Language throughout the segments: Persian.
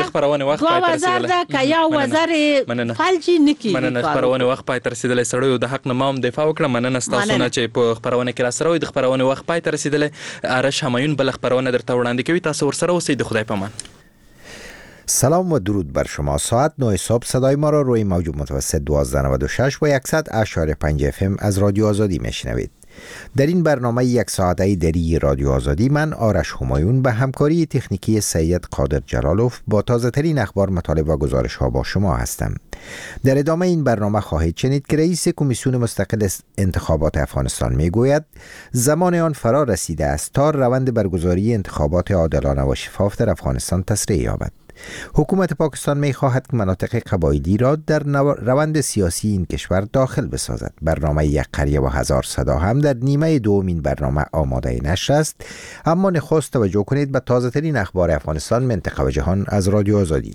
د خبرونه وخت پای تر رسیدل که یا وزر فلجی نکی مننه خبرونه وخت پای تر رسیدل سړیو د حق نه مام دفاع وکړه. مننه تاسو نه چې په خبرونه کې را سره وي. د خبرونه وخت پای تر رسیدل. آرش همایون بل خبرونه درته وړاندې کوي. تاسو ورسره اوسئ. د خدای پامان. سلام و درود بر شما. ساعت 9 صبح صدای ما را روی موج متوسط 1296 و 100.5 FM از رادیو آزادی میشنوید. در این برنامه یک ساعته دری رادیو آزادی من آرش همایون به همکاری تکنیکی سید قادر جلالوف با تازه ترین اخبار، مطالب و گزارش ها با شما هستم. در ادامه این برنامه خواهید شنید که رئیس کمیسیون مستقل انتخابات افغانستان میگوید زمان آن فرا رسیده است تا روند برگزاری انتخابات عادلانه و شفاف در افغانستان تسریع یابد. حکومت پاکستان می خواهد که مناطق قبایلی را در روند سیاسی این کشور داخل بسازد. برنامه یک قریه و هزار صدا هم در نیمه دوم این برنامه آماده نشر است. اما نخست توجه کنید به تازه ترین اخبار افغانستان، منطقه و جهان از رادیو آزادی.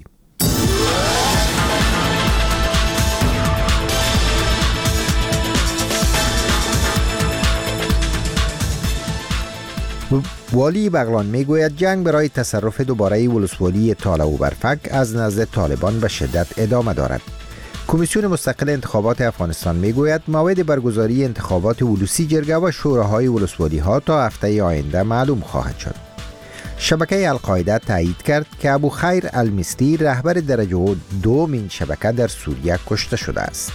والی بغلان میگوید جنگ برای تصرف دوباره ولسوالی تاله و برفک از نزد طالبان به شدت ادامه دارد. کمیسیون مستقل انتخابات افغانستان میگوید موعد برگزاری انتخابات ولوسی جرگه و شوراهای ولسوالی ها تا هفته آینده معلوم خواهد شد. شبکه القاعده تایید کرد که ابو خیر المصری رهبر درجه دوم این شبکه در سوریه کشته شده است.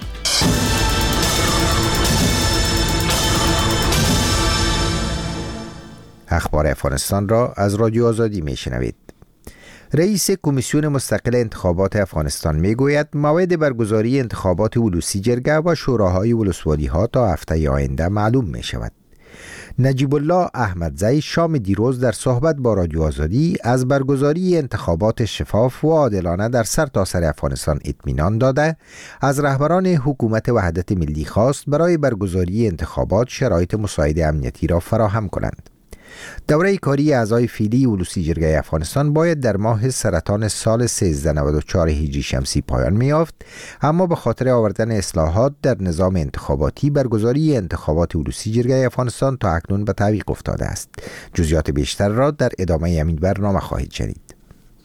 اخبار افغانستان را از رادیو آزادی میشنوید. رئیس کمیسیون مستقل انتخابات افغانستان میگوید موعد برگزاری انتخابات ولوسی جرگه و شوراهای ولسوالی ها تا هفته آینده معلوم می شود. نجیب الله احمدزی شام دیروز در صحبت با رادیو آزادی از برگزاری انتخابات شفاف و عادلانه در سرتاسر افغانستان اطمینان داده از رهبران حکومت وحدت ملی خواست برای برگزاری انتخابات شرایط مساعد امنیتی را فراهم کنند. دوره کاری اعضای فعلی ولوسی جرگه افغانستان باید در ماه سرطان سال 1394 هجری شمسی پایان می‌یافت، اما به خاطر آوردن اصلاحات در نظام انتخاباتی برگزاری انتخابات ولوسی جرگه افغانستان تا اکنون به تعویق افتاده است. جزئیات بیشتر را در ادامه همین برنامه خواهید شنید.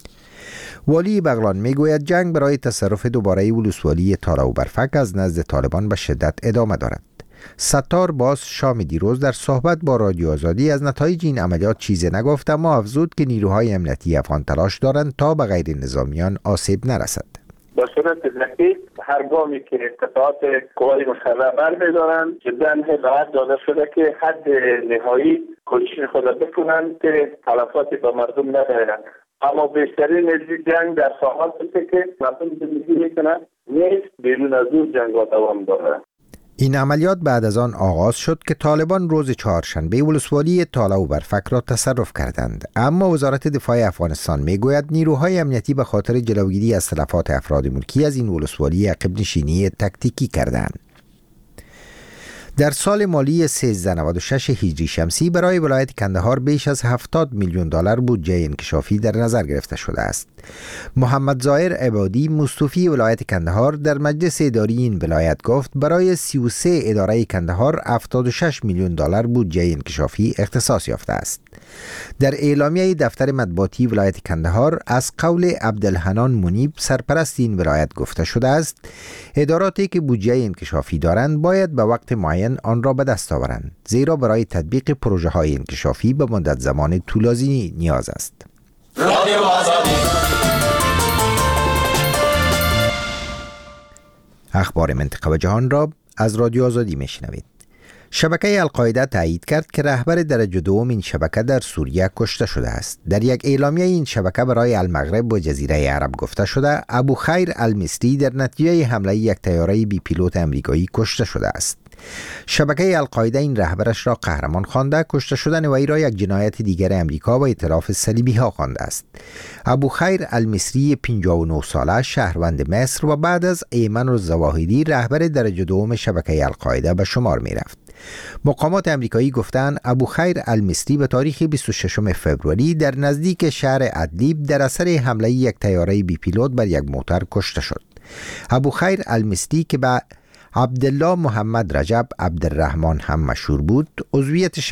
والی بغلان میگوید جنگ برای تصرف دوباره ولسوالی تاله و برفک از نزد طالبان به شدت ادامه دارد. ستار باز شام دیروز در صحبت با رادیو آزادی از نتایج این عملیات چیزی نگفت، اما افزود که نیروهای امنیتی افغان تلاش دارند تا به غیر نظامیان آسیب نرسد. با صورت دقیق هر گامی که قطعات قوای مسلح برمی‌دارند جدا هدایت داده شده که حد نهایی کوشش خود بکنند که تلفاتی به مردم ندارند، اما بیشترین جنگ در ساحات است که مردم زندگی میکنند، نیست بیرون از اون جنگ دوام دارد. این عملیات بعد از آن آغاز شد که طالبان روز چهارشنبه ولسوالی تاله و برفک را تصرف کردند، اما وزارت دفاع افغانستان میگوید نیروهای امنیتی به خاطر جلوگیری از تلفات افراد ملکی از این ولسوالی عقب نشینی تکتیکی کردند. در سال مالی 1396 هجری شمسی برای ولایت کندهار بیش از 70 میلیون دلار بودجه انکشافی در نظر گرفته شده است. محمد ظاهر عبادی مستوفی ولایت کندهار در مجلس اداری این ولایت گفت برای 33 اداره کندهار 76 میلیون دلار بودجه انکشافی اختصاص یافته است. در اعلامیه دفتر مطبوعاتی ولایت کندهار از قول عبدالحنان منیب سرپرست این ولایت گفته شده است اداراتی که بودجه انکشافی دارند باید به وقت معین آن را به دست آورند، زیرا برای تطبیق پروژه های انکشافی به مدت زمان طولانی نیاز است. اخبار منطقه و جهان را از رادیو آزادی میشنوید. شبکه القاعده تایید کرد که رهبر درجه دوم این شبکه در سوریه کشته شده است. در یک اعلامیه این شبکه برای المغرب و جزیره عرب گفته شده ابو خیر المصری در نتیجه حمله یک طیاره بی پیلوت امریکایی کشته شده است. شبکه القاعده این رهبرش را قهرمان خوانده، کشته شدن وی را یک جنایت دیگر امریکا و ائتلاف صلیبی ها خوانده است. ابو خیر المصری 59 ساله شهروند مصر و بعد از ایمن الظواهری رهبر درجه دوم شبکه القاعده به شمار می رفت. مقامات امریکایی گفتند ابو خیر المصری به تاریخ 26 فوریه در نزدیک شهر ادلیب در اثر حمله یک طیاره بی پیلوت بر یک موتر کشته شد. ابو خیر المصری که به عبدالله محمد رجب عبدالرحمن هم مشهور بود، عضویت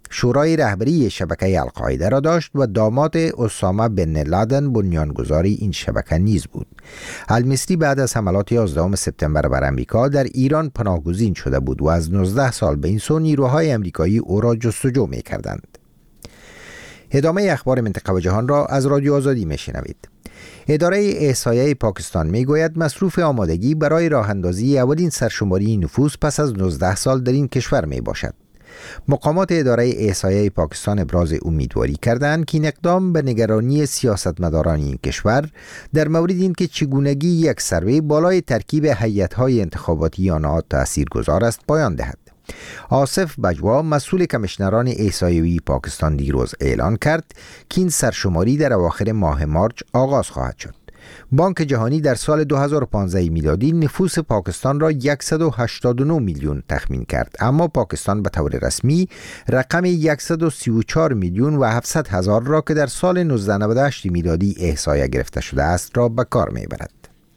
شورای رهبری شبکه القاعده را داشت و داماد اسامه بن لادن بنیانگذار این شبکه نیز بود. المصری بعد از حملات 11 سپتامبر بر امریکا در ایران پناهگزین شده بود و از 19 سال به این سو نیروهای امریکایی او را جستجو می‌کردند. ادامه اخبار منطقه و جهان را از رادیو آزادی میشنوید. اداره احصایه پاکستان میگوید مصروف آمادگی برای راه اندازی اولین سرشماری نفوس پس از 19 سال در این کشور می باشد. مقامات اداره احصایه پاکستان ابراز امیدواری کردند که این اقدام به نگرانی سیاستمداران این کشور در مورد اینکه چگونگی یک سروی بالای ترکیب هیئت‌های انتخاباتی آنها تاثیرگذار است پایان دهد. آصف بجوا مسئول کمیشنران احصایه‌ای پاکستان دیروز اعلان کرد که این سرشماری در اواخر ماه مارچ آغاز خواهد شد. بانک جهانی در سال 2015 میلادی نفوس پاکستان را 189 میلیون تخمین کرد، اما پاکستان به طور رسمی رقم 134 میلیون و 700 هزار را که در سال 1998 میلادی احصایه گرفته شده است را به کار میبرد.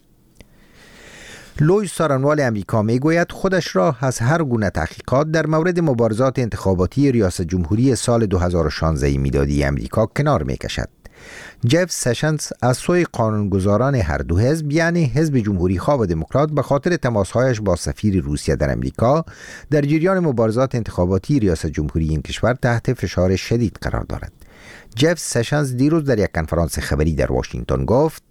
لوی سارنوال امریکا میگوید خودش را از هر گونه تحقیقات در مورد مبارزات انتخاباتی ریاست جمهوری سال 2016 میلادی امریکا کنار میکشد. جف سشنز از سوی قانونگذاران هر دو حزب یعنی حزب جمهوری خواه و دموکرات به خاطر تماسهایش با سفیر روسیه در امریکا در جریان مبارزات انتخاباتی ریاست جمهوری این کشور تحت فشار شدید قرار دارد. جف سشنز دیروز در یک کنفرانس خبری در واشنگتن گفت: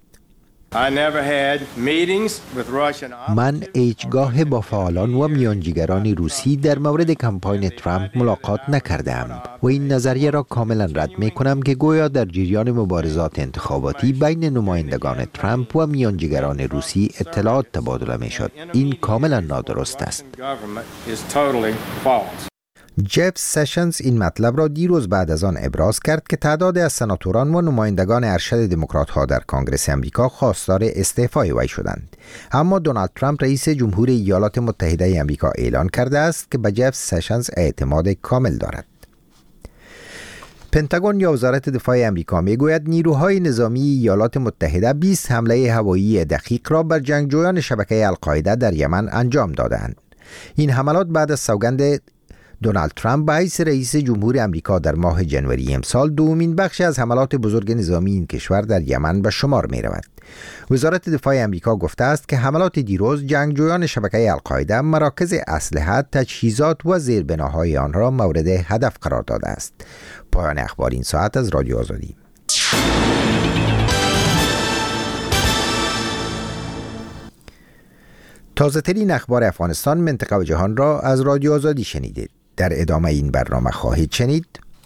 من هیچگاه با فعالان و میانجیگران روسی در مورد کمپاین ترامپ ملاقات نکردم و این نظریه را کاملا رد می کنم که گویا در جریان مبارزات انتخاباتی بین نمایندگان ترامپ و میانجیگران روسی اطلاعات تبادله می شد. این کاملا نادرست است. جف سشنز این مطلب را دیروز بعد از آن ابراز کرد که تعداد از سناتوران و نمایندگان ارشد دموکرات ها در کنگره امریکا خواستار استعفای وی شدند. اما دونالد ترامپ رئیس جمهور ایالات متحده امریکا اعلان کرده است که به جف سشنز اعتماد کامل دارد. پنتاگون یا وزارت دفاع امریکا میگوید نیروهای نظامی ایالات متحده 20 حمله هوایی دقیق را بر جنگجویان شبکه القاعده در یمن انجام دادند. این حملات بعد از سوگند دونالد ترامپ به حیث رئیس جمهور امریکا در ماه جنوری امسال دومین بخش از حملات بزرگ نظامی این کشور در یمن به شمار می رود. وزارت دفاع امریکا گفته است که حملات دیروز جنگجویان شبکه القاعده مراکز اسلحه، تجهیزات و زیربناهای آن را مورد هدف قرار داده است. پایان اخبار این ساعت از رادیو آزادی. تازه ترین اخبار افغانستان، منطقه و جهان را از رادیو آزادی شنیدید. در ادامه این برنامه خواهید شنید: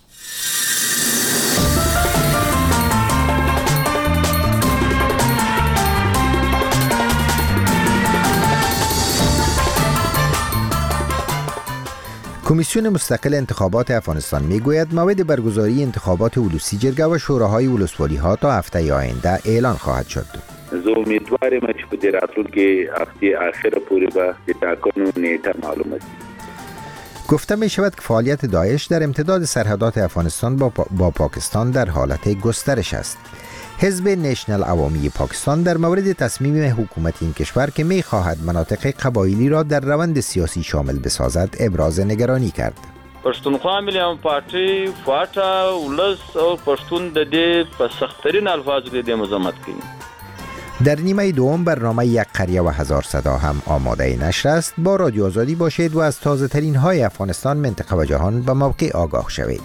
کمیسیون مستقل انتخابات افغانستان میگوید موعد برگزاری انتخابات ولوسی جرگه و شوراهای ولسوالی ها تا هفته آینده اعلان خواهد شد. زه امیدوارم چې په دې راتلونکي هفته آخر پورې به د ټاکنو نیټه معلومه شي. گفته می شود که فعالیت داعش در امتداد سرحدات افغانستان با پاکستان در حالت گسترش است. حزب نشنل عوامی پاکستان در مورد تصمیم حکومت این کشور که می خواهد مناطق قبایلی را در روند سیاسی شامل بسازد ابراز نگرانی کرد. پښتونخوا ملي پارټي فاټا ولس او پښتون د دې په سخترین الفاظو کې مذمت کوي. در نیمه دوم برنامه یک قریه و هزار صدا هم آماده نشر است. با رادیو آزادی باشید و از تازه ترین های افغانستان، منطقه و جهان به موقع آگاه شوید.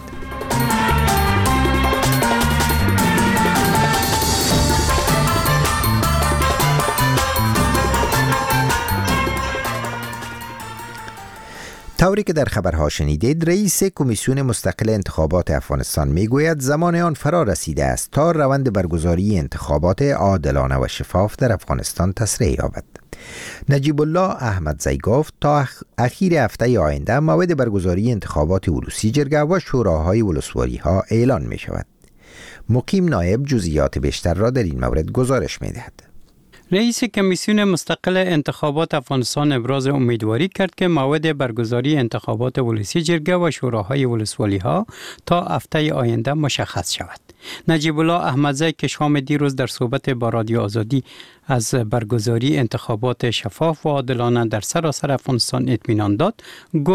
طوری که در خبرها شنیدید، رئیس کمیسیون مستقل انتخابات افغانستان میگوید زمان آن فرا رسیده است تا روند برگزاری انتخابات عادلانه و شفاف در افغانستان تسریع یابد. نجیب الله احمدزی گفت تا اخیر هفته آینده موعد برگزاری انتخابات ولوسی جرگه و شوراهای ولسوالی ها اعلان می شود. مقیم نایب جزئیات بیشتر را در این مورد گزارش می دهد. رئیس کمیسیون مستقل انتخابات افغانستان ابراز امیدواری کرد که موعد برگزاری انتخابات ولوسی جرگه و شوراهای ولسوالی ها تا هفته آینده مشخص شود. نجیب الله احمدزی که شام دیروز در صحبت با رادیو آزادی از برگزاری انتخابات شفاف و عادلانه در سراسر افغانستان اطمینان داد، گفت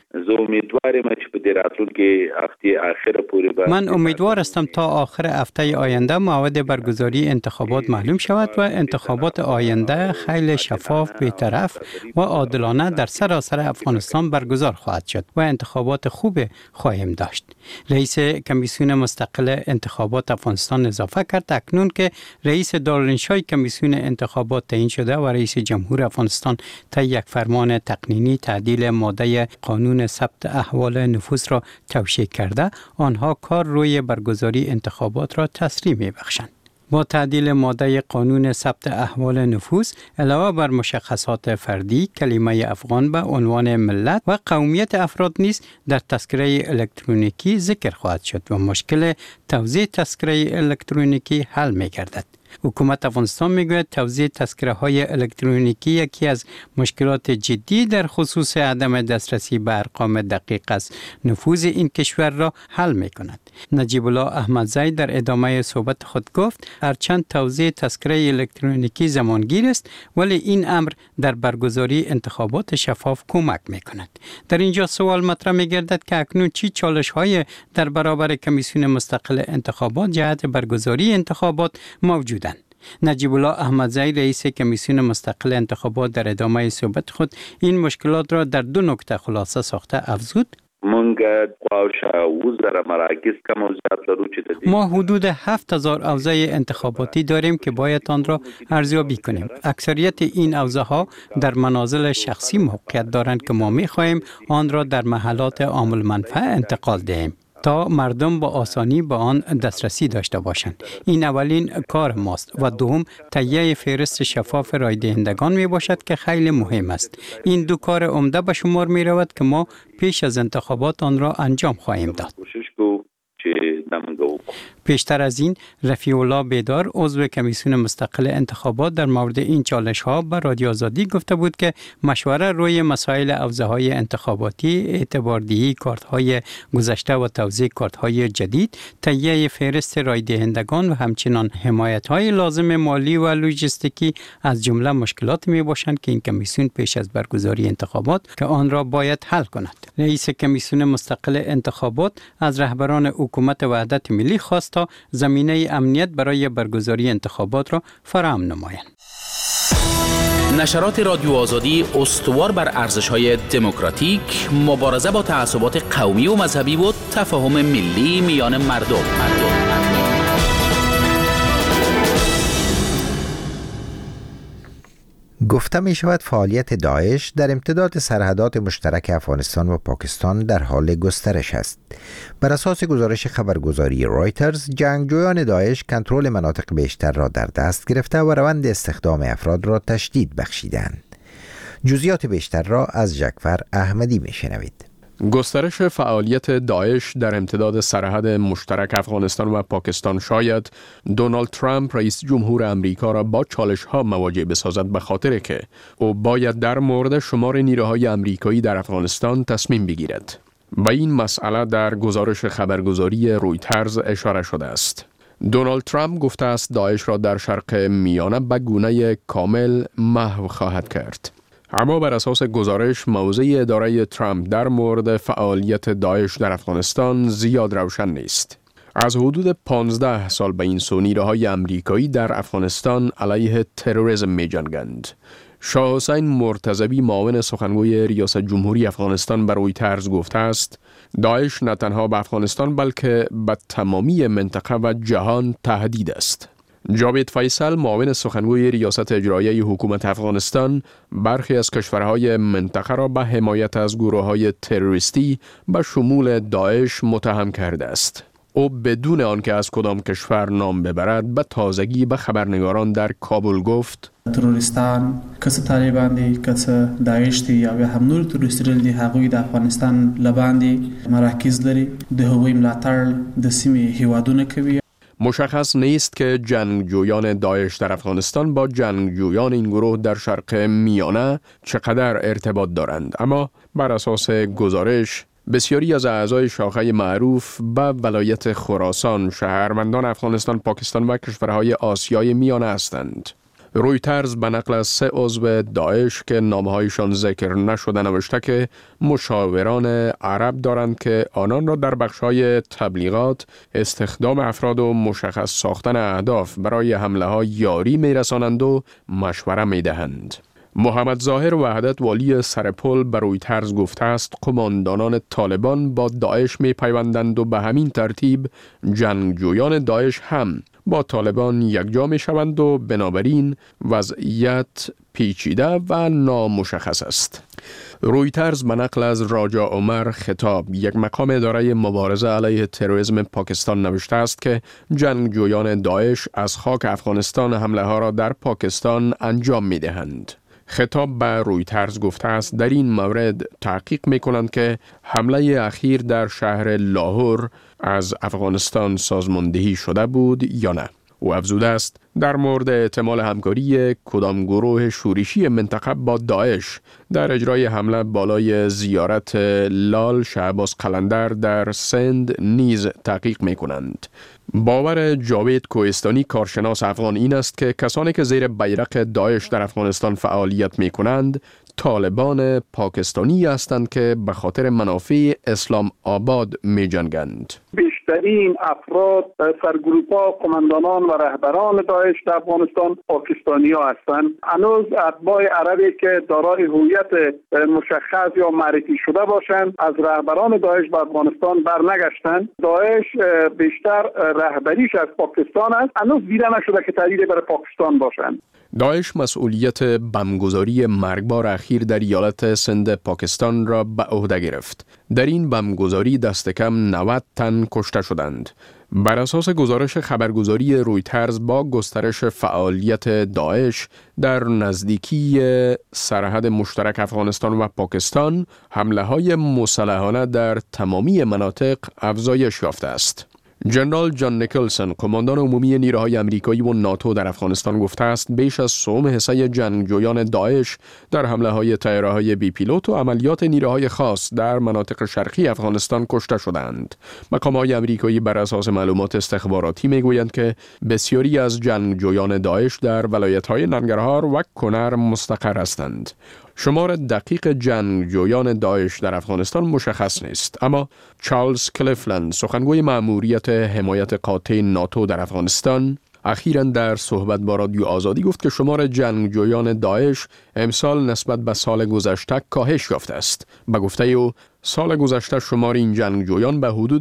زه امیدوارم چې په دې راتلونکي هفته آخر پورې من امیدوار هستم تا آخر هفته آینده موعد برگزاری انتخابات معلوم شود و انتخابات آینده خیلی شفاف، بی‌طرف و عادلانه در سراسر افغانستان برگزار خواهد شد و انتخابات خوب خواهیم داشت. رئیس کمیسیون مستقل انتخابات افغانستان اضافه کرد اکنون که رئیس دارالانشای کمیسیون انتخابات تعیین شده و رئیس جمهور افغانستان طی یک فرمان تقنینی تعدیل ماده قانون ثبت احوال نفوس را توشیح کرده، آنها کار روی برگزاری انتخابات را تسریع می‌بخشند. با تعدیل ماده قانون ثبت احوال نفوس علاوه بر مشخصات فردی، کلمه افغان به عنوان ملت و قومیت افراد نیز در تذکره الکترونیکی ذکر خواهد شد و مشکل توزیع تذکره الکترونیکی حل می‌گردد. حکومت افغانستان میگوید توزیع تذکره های الکترونیکی یکی از مشکلات جدی در خصوص عدم دسترسی به ارقام دقیق از نفوذ این کشور را حل می کند. نجیب الله احمدزی در ادامه صحبت خود گفت هرچند توزیع تذکره الکترونیکی زمانگیر است ولی این امر در برگزاری انتخابات شفاف کمک می کند. در اینجا سوال مطرح می گردد که اکنون چی چالش های در برابر کمیسیون مستقل انتخابات جهت برگزاری انتخابات موجود؟ نجیب الله احمدزی رئیس کمیسیون مستقل انتخابات در ادامه صحبت خود این مشکلات را در 2 نکته خلاصه ساخته افزود. ما حدود 7000 اوضاع انتخاباتی داریم که باید آن را ارزیابی کنیم. اکثریت این اوضاعها در منازل شخصی موقعیت دارند که ما می‌خواهیم آن را در محلات عامل منفعه انتقال دهیم تا مردم با آسانی به آن دسترسی داشته باشند. این اولین کار ماست و دوم تهیه فهرست شفاف رای دهندگان می باشد که خیلی مهم است. این 2 کار عمده به شمار می رود که ما پیش از انتخابات آن را انجام خواهیم داد. پیشتر از این رفیع الله بیدار عضو کمیسیون مستقل انتخابات در مورد این چالش ها به رادیو آزادی گفته بود که مشوره روی مسائل اوضاعهای انتخاباتی، اعتباردهی کارت های گذشته و توزیع کارت های جدید، تهیه فهرست رای دهندگان و همچنین حمایت های لازم مالی و لوجستیکی از جمله مشکلات می باشند که این کمیسیون پیش از برگزاری انتخابات که آن را باید حل کند. رئیس کمیسیون مستقل انتخابات از رهبران حکومت وحدت ملی خواست تا زمینه امنیت برای برگزاری انتخابات را فراهم نمایند. نشرات رادیو آزادی استوار بر ارزش‌های دموکراتیک، مبارزه با تعصبات قومی و مذهبی و تفاهم ملی میان مردم. گفته می شود فعالیت داعش در امتداد سرحدات مشترک افغانستان و پاکستان در حال گسترش است. بر اساس گزارش خبرگزاری رایترز، جنگجویان داعش کنترل مناطق بیشتر را در دست گرفته و روند استخدام افراد را تشدید بخشیدند. جزئیات بیشتر را از جعفر احمدی می شنوید. گسترش فعالیت داعش در امتداد سرحد مشترک افغانستان و پاکستان شاید دونالد ترامپ رئیس جمهور امریکا را با چالش‌ها مواجه بسازد، به خاطر که او باید در مورد شمار نیروهای امریکایی در افغانستان تصمیم بگیرد. به این مسئله در گزارش خبرگزاری رویترز اشاره شده است. دونالد ترامپ گفته است داعش را در شرق میانه به گونه کامل محو خواهد کرد. اما بر اساس گزارش موضع اداره ترامپ در مورد فعالیت داعش در افغانستان زیاد روشن نیست. از حدود 15 سال به این سو نیروهای امریکایی در افغانستان علیه تروریسم می جنگند. شاه حسین مرتضوی معاون سخنگوی ریاست جمهوری افغانستان به رویترز گفته است داعش نه تنها به افغانستان بلکه به تمامی منطقه و جهان تهدید است. جاوید فیصل معاون سخنگوی ریاست اجرایی حکومت افغانستان برخی از کشورهای منطقه را به حمایت از گروه‌های تروریستی به شمول داعش متهم کرده است. او بدون آنکه از کدام کشور نام ببرد به تازگی به خبرنگاران در کابل گفت تروریستان کس طالبان دی کس داعش دی یا هم نور تروریستان دی هغوی د افغانستان لباندی مراکز لري د هغوی ملاتړ د سیمې هیوادونه کوي. مشخص نیست که جنگجویان داعش در افغانستان با جنگجویان این گروه در شرق میانه چقدر ارتباط دارند، اما بر اساس گزارش بسیاری از اعضای شاخه معروف به ولایت خراسان شهروندان افغانستان، پاکستان و کشورهای آسیای میانه هستند. رویترز به نقل از 3 عضو داعش که نامه‌هایشان ذکر نشده نوشته که مشاوران عرب دارند که آنان را در بخش‌های تبلیغات، استخدام افراد و مشخص ساختن اهداف برای حمله‌ها یاری می‌رسانند و مشوره می‌دهند. محمد ظاهر وحدت والی سرپل به رویترز گفته است قماندانان طالبان با داعش می‌پیوندند و به همین ترتیب جنگجویان داعش هم با طالبان یکجا می‌شوند و بنابراین وضعیت پیچیده و نامشخص است. رویترز به نقل از راجا عمر خطاب، یک مقام اداره مبارزه علیه تروریسم پاکستان نوشته است که جنگجویان داعش از خاک افغانستان حمله ها را در پاکستان انجام می‌دهند. خطاب به رویترز گفته است در این مورد تحقیق می‌کنند که حمله اخیر در شهر لاهور از افغانستان سازماندهی شده بود یا نه. او افزوده است در مورد احتمال همکاری کدام گروه شورشی منطقه با داعش در اجرای حمله بالای زیارت لال شهباز قلندر در سند نیز تحقیق می‌کنند. باور جاوید کوهستانی کارشناس افغان این است که کسانی که زیر بیرق داعش در افغانستان فعالیت می‌کنند طالبان پاکستانی هستند که به خاطر منافع اسلام آباد می‌جنگند. بیشترین افراد، سرگروه‌ها، قماندانان و رهبران داعش در افغانستان پاکستانی‌ها هستند. هنوز اتباع عربی که دارای هویت مشخص یا معرفی شده باشند از رهبران داعش به افغانستان برنگشتند. داعش بیشتر رهبریش از پاکستان است. هنوز دیده نشده که تهدید برای پاکستان باشند. داعش مسئولیت بمبگذاری مرگبار اخیر در ایالت سند پاکستان را به عهده گرفت. در این بمبگذاری دست کم 90 تن کشته شدند. بر اساس گزارش خبرگزاری رویترز با گسترش فعالیت داعش در نزدیکی سرحد مشترک افغانستان و پاکستان، حمله‌های مسلحانه در تمامی مناطق افزایش یافته است. جنرال جان نیکلسون، قماندان عمومی نیروهای آمریکایی و ناتو در افغانستان گفته است بیش از سوم حصه جنگجویان داعش در حمله‌های طیاره‌های بی پیلوت و عملیات نیروهای خاص در مناطق شرقی افغانستان کشته شدند. مقام‌های آمریکایی بر اساس معلومات استخباراتی می‌گویند که بسیاری از جنگجویان داعش در ولایت‌های ننگرهار و کنر مستقر هستند. شمار دقیق جنگجویان داعش در افغانستان مشخص نیست، اما چارلز کلیفلند، سخنگوی مأموریت حمایت قاطع ناتو در افغانستان، اخیراً در صحبت با رادیو آزادی گفت که شمار جنگجویان داعش امسال نسبت به سال گذشته کاهش یافته است. به گفته او سال گذشته شمار این جنگجویان به حدود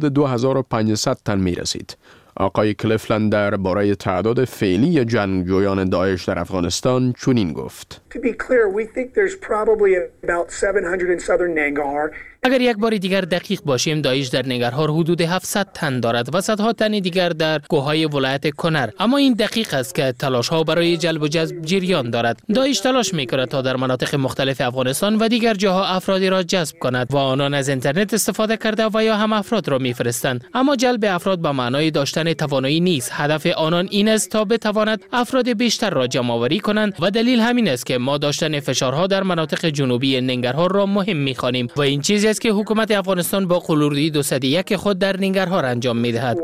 2500 تن می رسید. آقای کلیفلند در باره تعداد فعلی جنگجویان داعش در افغانستان چنین گفت: To be clear, we think there's probably about 700 in southern Nangarhar. اگر یک بار دیگر دقیق باشیم، داعش در ننگرهار حدود 700 تن دارد و صدها تن دیگر در کوههای ولایت کنر. اما این دقیق است که تلاش‌ها برای جلب و جذب جریان دارد. داعش تلاش می‌کند تا در مناطق مختلف افغانستان و دیگر جاها افرادی را جذب کند و آنان از اینترنت استفاده کرده و یا هم افراد را می‌فرستند. اما جلب افراد به معنای داشتن توانایی نیست. هدف آنان این است تا بتواند افراد بیشتر را جمع‌آوری کنند و دلیل همین است که ما داشتن فشارها در مناطق جنوبی ننگرهار را مهم می‌خوانیم و این چیزی است که حکومت افغانستان با قلوردی 201 خود در ننگرهار انجام می‌دهد.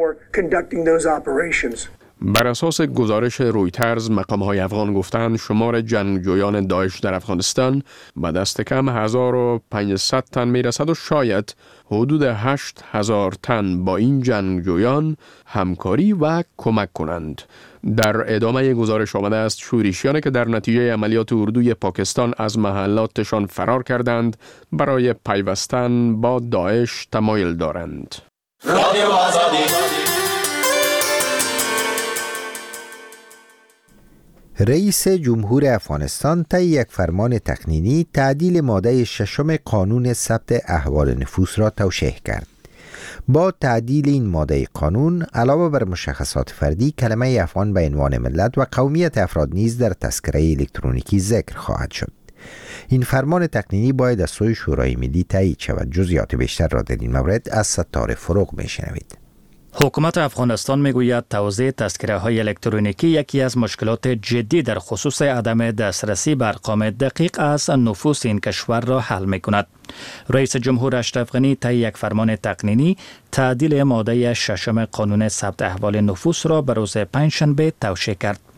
بر اساس گزارش رویترز، مقام‌های افغان گفتند شمار جنگجویان داعش در افغانستان به دست کم 1500 تن میرسد و شاید حدود 8000 تن با این جنگجویان همکاری و کمک کنند. در ادامه گزارش آمده است شورشیانی که در نتیجه عملیات اردوی پاکستان از محلاتشان فرار کردند برای پیوستن با داعش تمایل دارند. رادیو آزادی. رئیس جمهور افغانستان طی یک فرمان تقنینی تعدیل ماده 6 قانون ثبت احوال نفوس را توشیح کرد. با تعدیل این ماده قانون علاوه بر مشخصات فردی، کلمه افغان به عنوان ملت و قومیت افراد نیز در تذکره الکترونیکی ذکر خواهد شد. این فرمان تقنینی باید از سوی شورای ملی تایید شود. جزئیات بیشتر را در این مورد از ستار فروغ میشنوید. حکومت افغانستان میگوید توزیع تذکره های الکترونیکی یکی از مشکلات جدی در خصوص عدم دسترسی به ارقام دقیق از نفوس این کشور را حل می کند. رئیس جمهور اشرف غنی طی یک فرمان تقنینی تعدیل ماده 6 قانون ثبت احوال نفوس را به روز پنجشنبه توشیح کرد.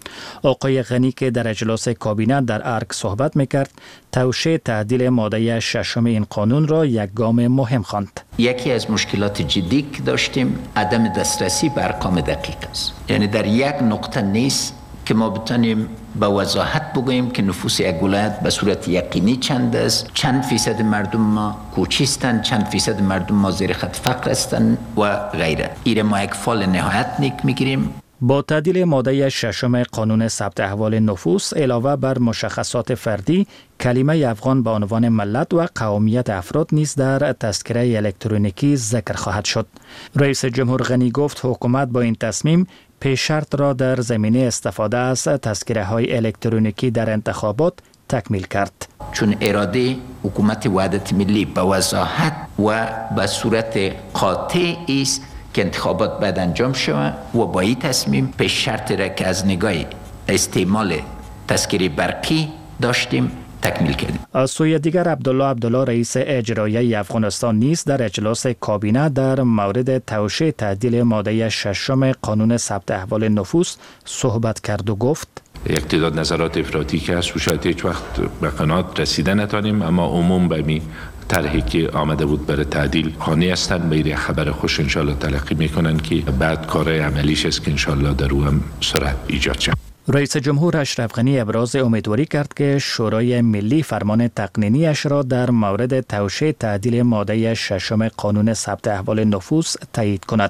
آقای غنی که در اجلاس کابینه در ارگ صحبت میکرد، توشیح تعدیل ماده 6 این قانون را یک گام مهم خواند. یکی از مشکلات جدی که داشتیم عدم دسترسی به ارقام دقیق است. یعنی در یک نقطه نیست که ما بتونیم با وضاحت بگوییم که نفوس یک ولایت به صورت یقینی چند است، چند فیصد مردم ما کوچیستند، چند فیصد مردم ما زیر خط فقر هستند و غیره. ایره ما یک فال نهایت نیک میگیریم. با تعدیل ماده 6 قانون ثبت احوال نفوس علاوه بر مشخصات فردی، کلمه افغان به عنوان ملت و قومیت افراد نیز در تذکره الکترونیکی ذکر خواهد شد. رئیس جمهور غنی گفت حکومت با این تصمیم پیش شرط را در زمینه استفاده از تذکره های الکترونیکی در انتخابات تکمیل کرد. چون اراده حکومت وحدت ملی به وضاحت و به صورت قاطع است که انتخابات باید انجام شود و با این تصمیم پیش شرط را که از نگاه استعمال تذکره برقی داشتیم تکمیل کردیم. از سوی دیگر عبدالله رئیس اجرایی افغانستان نیز در اجلاس کابینه در مورد توشیح تعدیل ماده 6 قانون ثبت احوال نفوس صحبت کرد و گفت یک تعداد نظرات افراطی که هست و شاید هیچ وقت به قناعت رسیده نتانیم، اما عموم به می طرحی که آمده بود برای تعدیل قانع هستند، به این خبر خوش انشالله تلقی میکنن که بعد کار عملیش است که انشالله در او هم سرعت ایجاد شد. رئیس جمهور اشرف غنی ابراز امیدواری کرد که شورای ملی فرمان تقنینیش را در مورد توشیح تعدیل ماده 6 قانون ثبت احوال نفوس تایید کند.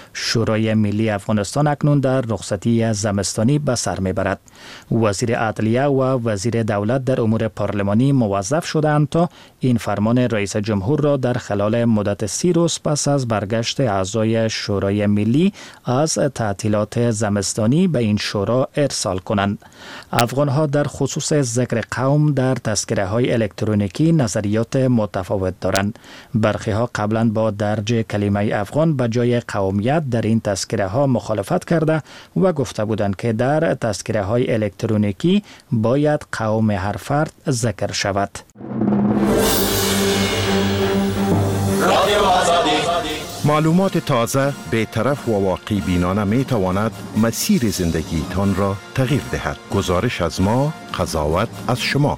شورای ملی افغانستان اکنون در رخصتی زمستانی به سر میبرد. وزیر عدلیه و وزیر دولت در امور پارلمانی موظف شدند تا این فرمان رئیس جمهور را در خلال مدت 30 روز پس از برگشت اعضای شورای ملی از تعطیلات زمستانی به این شورا ارسال کنند. افغانها در خصوص ذکر قوم در تذکره های الکترونیکی نظریات متفاوت دارند. برخی ها قبلا با درج کلمه افغان به جای قومیت در این تذکره ها مخالفت کرده و گفته بودند که در تذکره های الکترونیکی باید قوم هر فرد ذکر شود. معلومات تازه، بی‌طرف و واقعی بینانه می تواند مسیر زندگی تان را تغییر دهد. گزارش از ما، قضاوت از شما.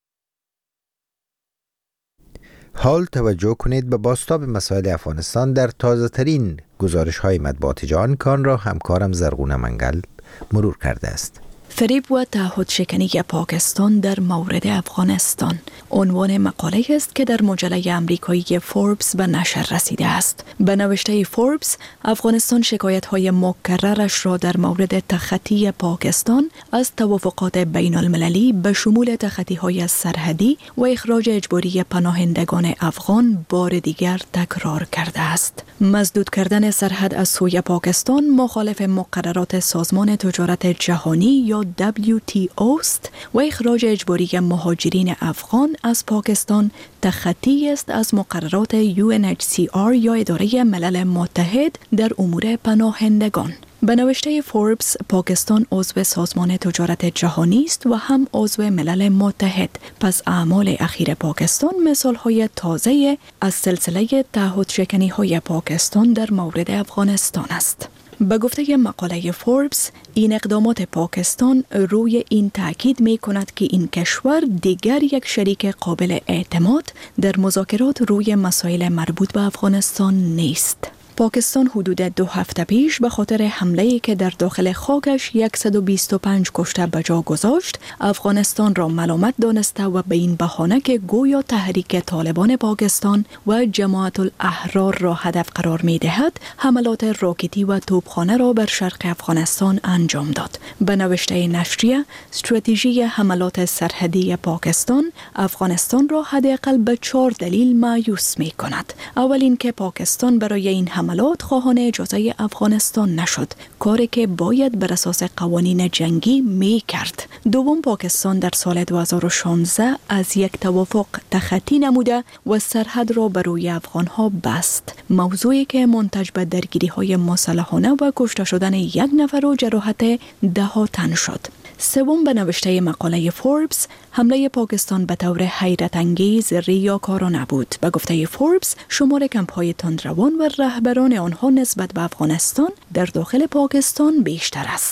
حال توجه کنید به بازتاب مسائل افغانستان در تازه ترین گزارش های مطبوعات جهان کان را همکارم زرغونه منگل مرور کرده است. فریب و تعهد شکنی پاکستان در مورد افغانستان عنوان مقاله است که در مجله امریکایی فوربس به نشر رسیده است. به نوشته فوربس، افغانستان شکایت‌های مکررش را در مورد تخطی پاکستان از توافقات بین المللی به شمول تخطی‌های سرحدی و اخراج اجباری پناهندگان افغان بار دیگر تکرار کرده است. مسدود کردن سرحد از سوی پاکستان مخالف مقررات سازمان تجارت جهانی یا WTO است و اخراج اجباری مهاجرین افغان از پاکستان تخطی است از مقررات UNHCR یا اداره ملل متحد در امور پناهندگان. به نوشته فوربس، پاکستان عضو سازمان تجارت جهانی است و هم عضو ملل متحد. پس اعمال اخیر پاکستان مثال‌های تازه از سلسله تعهد شکنی‌های پاکستان در مورد افغانستان است. به گفته مقاله فوربس، این اقدامات پاکستان روی این تاکید می کند که این کشور دیگر یک شریک قابل اعتماد در مذاکرات روی مسائل مربوط به افغانستان نیست. پاکستان حدود 2 هفته پیش به خاطر حمله‌ای که در داخل خاکش 125 کشته به جا گذاشت، افغانستان را ملامت دانسته و به این بهانه که گویا تحریک طالبان پاکستان و جماعت الاحرار را هدف قرار می‌دهد، حملات راکتی و توپخانه را بر شرق افغانستان انجام داد. به نوشته نشریه، استراتژی حملات سرحدی پاکستان افغانستان را حداقل به 4 دلیل مایوس می‌کند. اول اینکه پاکستان برای این حملات خواهان اجازه افغانستان نشد، کاری که باید بر اساس قوانین جنگی می کرد. دوم، پاکستان در سال 2016 از یک توافق تخطی نموده و سرحد را بر روی افغانها بست، موضوعی که منتج به درگیری‌های مسلحانه و کشته شدن 1 نفر و جراحت 10 تن شد. سوم، به نوشته مقاله فوربس، حمله پاکستان به طور حیرت انگیز ریاکارانه بود. به گفته فوربس، شمار کمپ‌های تندروان و رهبران آنها نسبت به افغانستان در داخل پاکستان بیشتر است.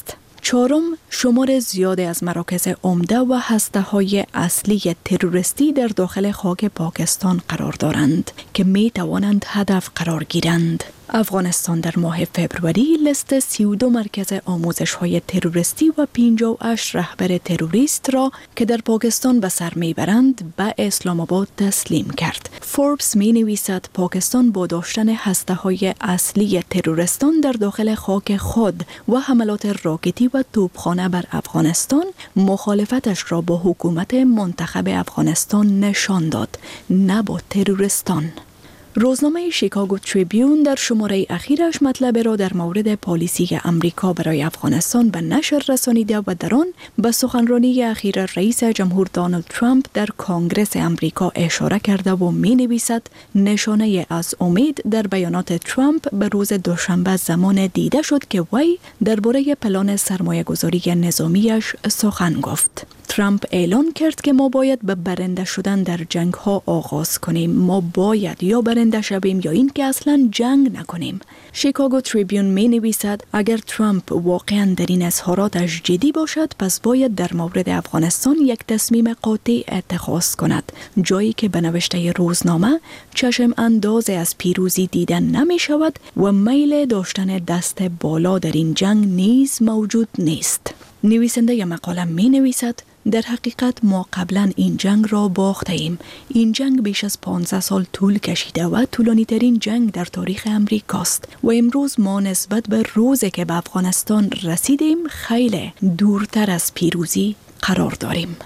چهارم، شمار زیادی از مراکز عمده و هسته‌های اصلی تروریستی در داخل خاک پاکستان قرار دارند که می توانند هدف قرار گیرند. افغانستان در ماه فبروری لیست 32 مرکز آموزش‌های تروریستی و 58 رهبر تروریست را که در پاکستان به سر میبرند به اسلام آباد تسلیم کرد. فوربس می نویسد پاکستان با داشتن هسته‌های اصلی تروریستان در داخل خاک خود و حملات راکتی و توپخانه بر افغانستان مخالفتش را با حکومت منتخب افغانستان نشان داد، نه با تروریستان. روزنامه شیکاگو تریبیون در شماره اخیرش مطلب را در مورد پالیسی امریکا برای افغانستان به نشر رسانیده و در آن به سخنرانی اخیر رئیس جمهور دونالد ترامپ در کنگره امریکا اشاره کرده و می نویسد نشانه از امید در بیانات ترامپ به روز دوشنبه زمان دیده شد که وی درباره پلان سرمایه‌گذاری نظامیش سخن گفت. ترامپ اعلان کرد که ما باید به برنده شدن در جنگ ها آغاز کنیم. ما باید یا برنده شویم یا این که اصلا جنگ نکنیم. شیکاگو تریبیون می نویسد اگر ترامپ واقعا در این اظهاراتش جدی باشد پس باید در مورد افغانستان یک تصمیم قاطع اتخاذ کند، جایی که به نوشته روزنامه چشم انداز از پیروزی دیدن نمی شود و میل داشتن دست بالا در این جنگ نیز موجود نیست. نویسنده مقاله می نویسد در حقیقت ما قبلا این جنگ را باخته ایم. این جنگ بیش از 15 سال طول کشیده و طولانی ترین جنگ در تاریخ امریکاست و امروز ما نسبت به روزی که به افغانستان رسیدیم خیلی دورتر از پیروزی قرار داریم.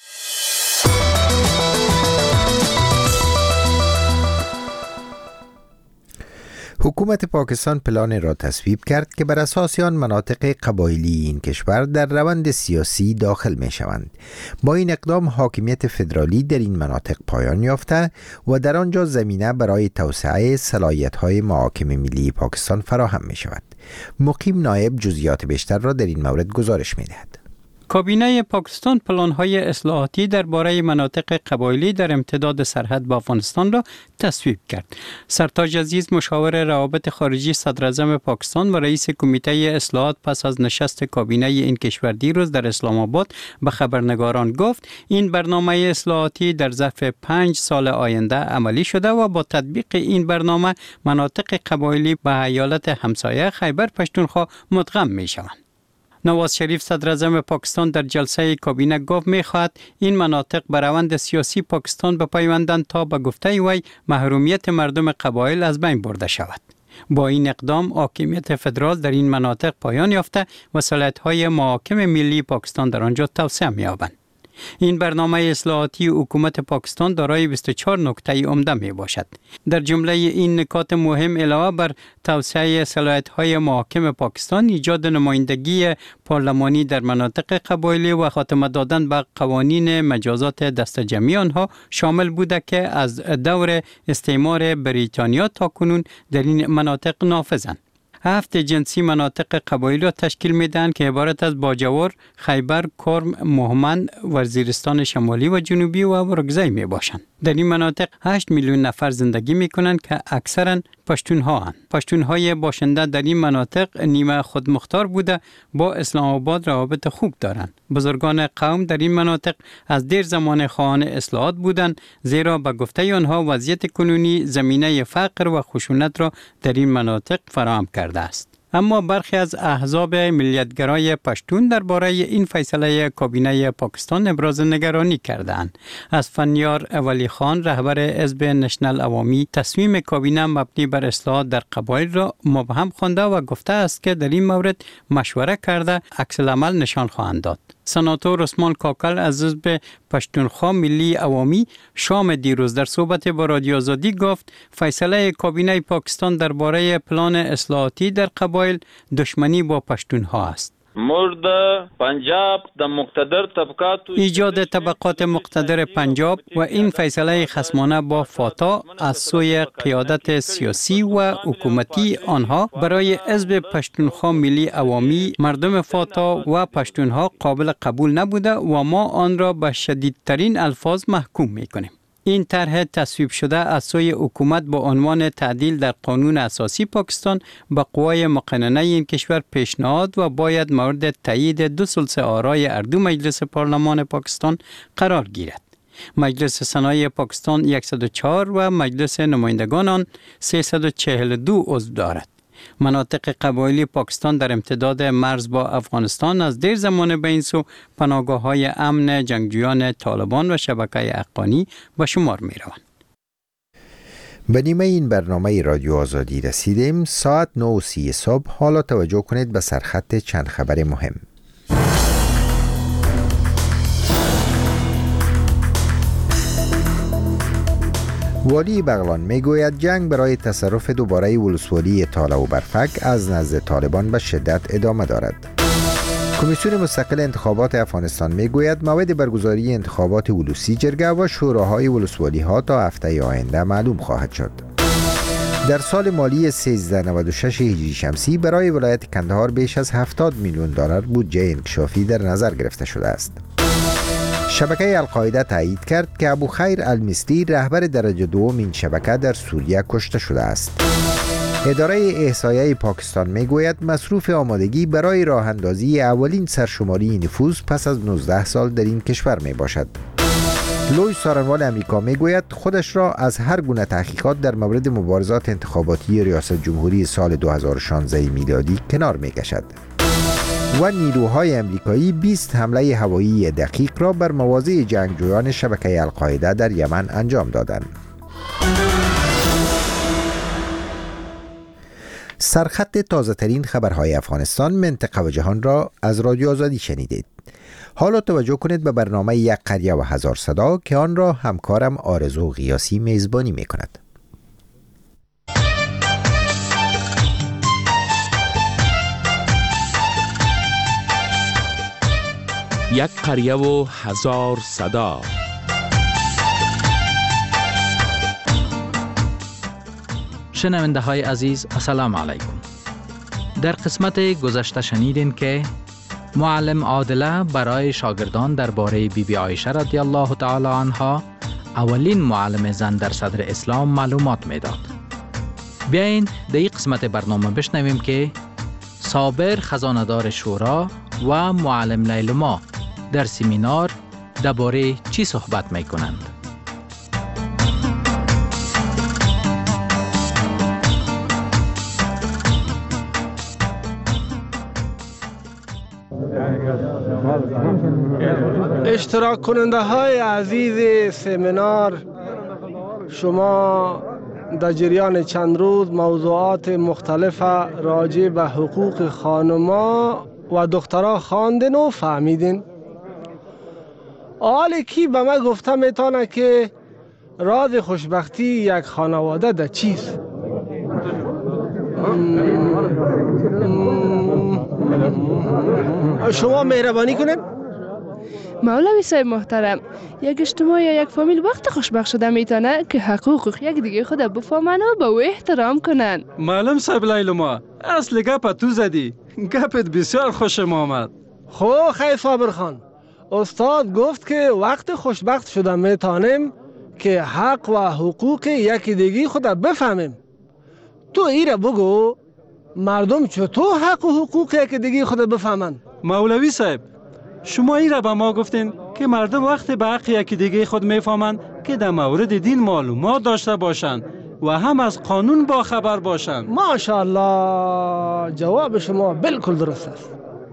حکومت پاکستان پلان را تصویب کرد که بر اساس آن مناطق قبایلی این کشور در روند سیاسی داخل می شوند. با این اقدام حاکمیت فدرالی در این مناطق پایان یافته و در آنجا زمینه برای توسعه صلاحیت‌های محاکم ملی پاکستان فراهم می شود. مقیم نایب جزئیات بیشتر را در این مورد گزارش می دهد. کابینه پاکستان پلان‌های اصلاحاتی درباره مناطق قبایلی در امتداد سرحد با افغانستان را تصویب کرد. سرتاج عزیز مشاور روابط خارجی صدراعظم پاکستان و رئیس کمیته اصلاحات پس از نشست کابینه این کشور دیروز در اسلام آباد به خبرنگاران گفت این برنامه اصلاحاتی در ظرف 5 سال آینده عملی شده و با تطبیق این برنامه مناطق قبایلی به ایالت همسایه خیبر پختونخوا مدغم می‌شوند. نواز شریف صدراعظم پاکستان در جلسه کابینه گفت می‌خواهد این مناطق به روند سیاسی پاکستان بپیوندند تا به گفته وی محرومیت مردم قبایل از بین برده شود. با این اقدام حاکمیت فدرال در این مناطق پایان یافته و صلاحیت‌های محاکم ملی پاکستان در آنجا توسعه می‌یابند. این برنامه اصلاحاتی حکومت پاکستان دارای 24 نکته عمده می باشد. در جمله این نکات مهم علاوه بر توسعه صلاحیت‌های محاکم پاکستان، ایجاد نمایندگی پارلمانی در مناطق قبایلی و خاتمه دادن به قوانین مجازات دست جمعی آنها شامل بوده که از دور استعمار بریتانیا تا کنون در این مناطق نافذند. 7 جنسی مناطق قبایلی را تشکیل میدن که عبارت از باجور، خیبر، کرم، مهمند، وزیرستان شمالی و جنوبی و ورکزی می باشند. در این مناطق 8 میلیون نفر زندگی می کنند که اکثرا پشتونها هستند. پشتونهای باشنده در این مناطق نیمه خودمختار بوده با اسلام آباد روابط خوب دارند. بزرگان قوم در این مناطق از دیر زمان خواهان اصلاحات بودند، زیرا به گفته آنها وضعیت کنونی زمینه فقر و خشونت را در این مناطق فراهم کرده است. اما برخی از احزاب ملیتگرای پشتون درباره این فیصله کابینه پاکستان ابراز نگرانی کردند. از فنیار ولی خان رهبر حزب نشنل عوامی تصمیم کابینه مبنی بر اصلاحات در قبایل را مبهم خوانده و گفته است که در این مورد مشوره کرده عکس العمل نشان خواهند داد. سناتور عثمان کاکل از حزب پشتونخوا ملی عوامی شام دیروز در صحبت با رادیو آزادی گفت فیصله کابینه پاکستان درباره پلان اصلاحاتی در قبایل دشمنی با پشتونها است. مورد پنجاب د مقتدر طبقات ایجاد طبقات مقتدر پنجاب و این فیصله خصمانه با فاتا از سوی قیادت سیاسی و حکومتی آنها برای حزب پشتونخوا ملی عوامی مردم فاتا و پشتونها قابل قبول نبوده و ما آن را به شدیدترین الفاظ محکوم میکنیم. این طرح تصویب شده از سوی حکومت با عنوان تعدیل در قانون اساسی پاکستان به قوای مقننه این کشور پیشنهاد و باید مورد تایید 2 ثلث آرای اردو مجلس پارلمان پاکستان قرار گیرد. مجلس سنای پاکستان 104 و مجلس نمایندگان آن 342 عضو دارد. مناطق قبایلی پاکستان در امتداد مرز با افغانستان از دیر زمان به این سو پناهگاه‌های امن جنگجویان طالبان و شبکه حقانی به شمار می روند. به نیمه این برنامه رادیو آزادی رسیدیم. ساعت 9:30 صبح. حالا توجه کنید به سرخط چند خبر مهم. والی بغلان میگوید جنگ برای تصرف دوباره ولسوالی تاله و برفک از نزد طالبان به شدت ادامه دارد. کمیسیون مستقل انتخابات افغانستان میگوید موعد برگزاری انتخابات ولوسی جرگه و شوراهای ولسوالی ها تا هفته آینده معلوم خواهد شد. در سال مالی 1396 هجری شمسی برای ولایت کندهار بیش از 70 میلیون دلار بودجه انکشافی در نظر گرفته شده است. شبکه القاعده تایید کرد که ابوخیر المثلی رهبر درجه دوم این شبکه در سوریه کشته شده است. اداره احصایه پاکستان میگوید مصروف آمادگی برای راه اندازی اولین سرشماری نفوس پس از 19 سال در این کشور می باشد. لوی سارنوال امریکا میگوید خودش را از هر گونه تحقیقات در مورد مبارزات انتخاباتی ریاست جمهوری سال 2016 میلادی کنار میکشد. و نیروهای امریکایی 20 حمله هوایی دقیق را بر مواضع جنگجویان شبکه القاعده در یمن انجام دادند. سرخط تازه ترین خبرهای افغانستان، منطقه و جهان را از رادیو آزادی شنیدید. حالا توجه کنید به برنامه یک قریه و هزار صدا که آن را همکارم آرزو غیاسی میزبانی می کند. یک قریه و هزار صدا. شنونده های عزیز السلام علیکم. در قسمت گذشته شنیدین که معلم عادله برای شاگردان درباره بیبی عایشه رضی الله تعالی عنها، اولین معلم زن در صدر اسلام، معلومات میداد. بیاین در این قسمت برنامه بشنویم که صابر خزاندار شورا و معلم لیلما در سمینار درباره چی صحبت میکنند. اشتراک کننده های عزیز سمینار، شما در جریان چند روز موضوعات مختلف راجع به حقوق خانما و دخترها خواندین و فهمیدین. حالا کی به من گفته میتونه که راز خوشبختی یک خانواده در چیست؟ شما مهربانی کنید. مولوی صاحب محترم، یک اجتماع یا یک فامیل وقت خوشبخت شده میتونه که حقوق یک دیگه خود بفهمن و به او احترام کنن. معلم صاحب لیلما، اصل گپ تو زدی. گپت بسیار خوشم آمد. خو خیر صابر خان، استاد گفت که وقت خوشبخت شده میتونیم که حق و حقوق یکی دیگه خود بفهمیم. تو ایره بگو مردم چطور حق و حقوق یکی دیگه خود بفهمن؟ مولوی صاحب، شما این را به ما گفتین که مردم وقت به حق یکی دیگه خود میفهمند که در مورد دین معلومات داشته باشند و هم از قانون با خبر باشند. ماشاءالله، جواب شما بالکل درست است.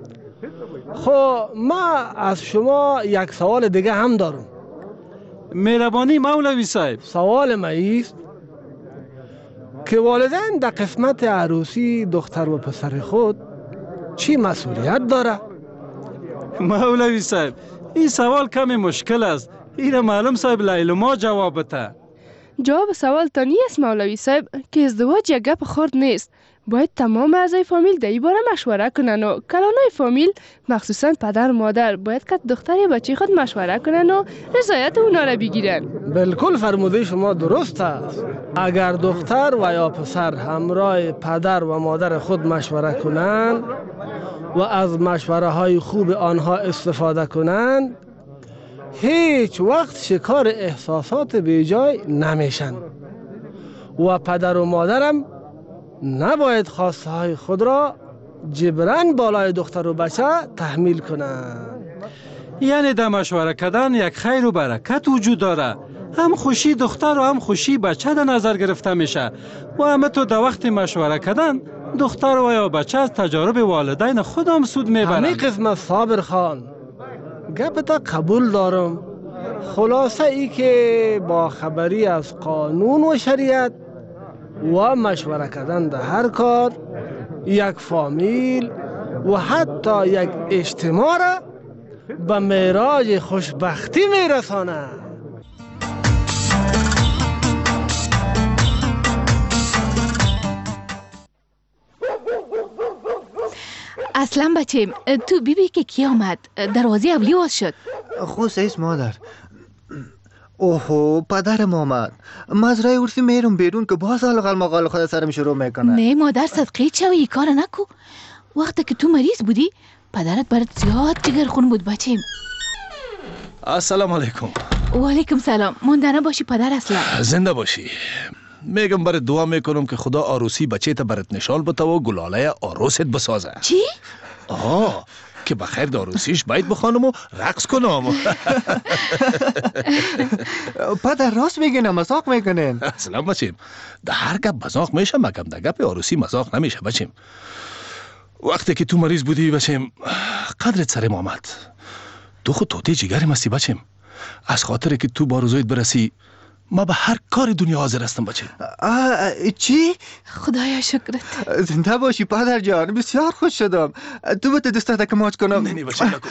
خب ما از شما یک سوال دیگه هم دارم. مهربانی مولوی صاحب. سوال ما ایست که والدین در قسمت عروسی دختر و پسر خود چی مسئولیت داره؟ مولوی صاحب، این سوال کمی مشکل است. این معلم صاحب لیلما جواب بده. جواب سوال تا نیست مولوی صاحب که ازدواج یک گپ خرد نیست. باید تمام اعضای فامیل در این باره مشوره کنن و کلانای فامیل مخصوصا پدر و مادر باید که دختر یا بچه خود مشوره کنن و رضایت اونا را بگیرن. بالکل فرموده شما درست است. اگر دختر و یا پسر همراه پدر و مادر خود مشوره کنند و از مشوره های خوب آنها استفاده کنند، هیچ وقت شکار احساسات بیجای نمیشن و پدر و مادرم نباید خواسته های خود را جبران بالای دختر و بچه تحمیل کنند. یعنی در مشوره کردن یک خیر و برکت وجود داره. هم خوشی دختر و هم خوشی بچه در نظر گرفته میشه و همه تو در وقت مشوره کردن دختر و یا بچه از تجارب والدین خودم سود میبرن. همین قسمت صابر خان گپتا قبول دارم. خلاصه ای که با خبری از قانون و شریعت و مشوره کردن در هر کار یک فامیل و حتی یک اجتماع را به معراج خوشبختی میرسانه. اصلا بچیم تو بیبی که کی آمد؟ دروازه اولی باز شد. خود سیست مادر. اوهو پدرم آمد. مزرعه ارسی میرم بیرون که باز الغل مقال خود سرم شروع میکنه. نه مادر صدقه چوی ای کار نکو. وقتی که تو مریض بودی پدرت برات زیاد جگرخون بود بچیم. السلام علیکم. و علیکم سلام. ماندنه باشی پدر اصلا. زنده باشی. میگم برات دعا میکنم که خدا آروسی بچه تا برات نشان بده و گلاله آروست بسازه. چی؟ که بخیر داروسیش باید بخوانم و رقص کنم. پدر راست میگن مزاق میکنن. اصلا بچیم در هر گپ مزاق میشه مگم در گپ آروسی مزاق نمیشه بچیم. وقتی که تو مریض بودی بچیم قدرت سرم آمد. تو خود توتی جگرم هستی بچیم. از خاطر که تو با روزایت برسی ما به هر کار دنیا حاضر هستم بچه. چی؟ خدایا شکرت. زنده باشی پدر جان. بسیار خوش شدم. تو بده دستت که ماچ کنم. نه بچه نکن.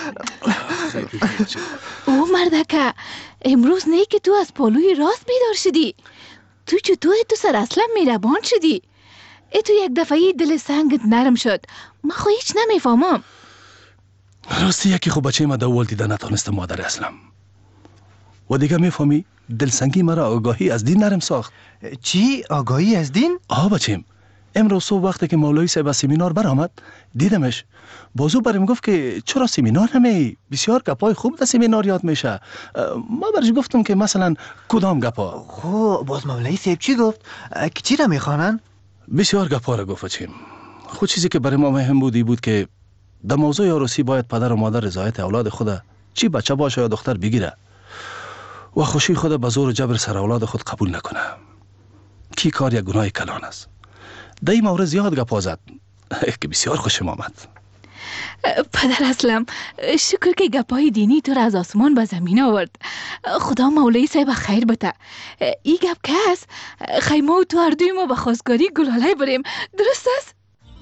او مردکه امروز نه که تو از پالوی راست بیدار شدی. تو چطور تو سر اصلا میربان شدی؟ تو یک دفعه دل سنگت نرم شد. من خو هیچ نمیفهمم. راستی یکی خوب بچه ما دول دیده نتانستم مادر اسلام. و دیگه میفهمی دلسنگی مرا آگاهی از دین نرم ساخت. چی؟ آگاهی از دین؟ بچیم امروز صبح وقتی که مولوی صاحب از سمینار برآمد دیدمش. بازو برم گفت که چرا سمینار نمی؟ بسیار گپای خوب در سمینار یاد میشه. ما برش گفتم که مثلا کدام گپا؟ باز مولوی صاحب چی گفت؟ که چی را میخوانن؟ بسیار گپا را گفت چیم. خود چیزی که برای ما مهم بود که در موضوع عروسی باید پدر و مادر رضایت اولاد خود چی بچه باشه یا دختر بگیره و خوشی خود به زور و جبر سر اولاد خود قبول نکنه. کی کار یک گناه کلان است. در این مورد زیاد گپا زد که بسیار خوشم آمد. پدر اسلام شکر که گپای دینی تو را از آسمان به زمین آورد. خدا مولوی صاحب خیر بده. این گپ که هست خیمه و تو هر دوی ما به خواستگاری گلاله بریم. درست است؟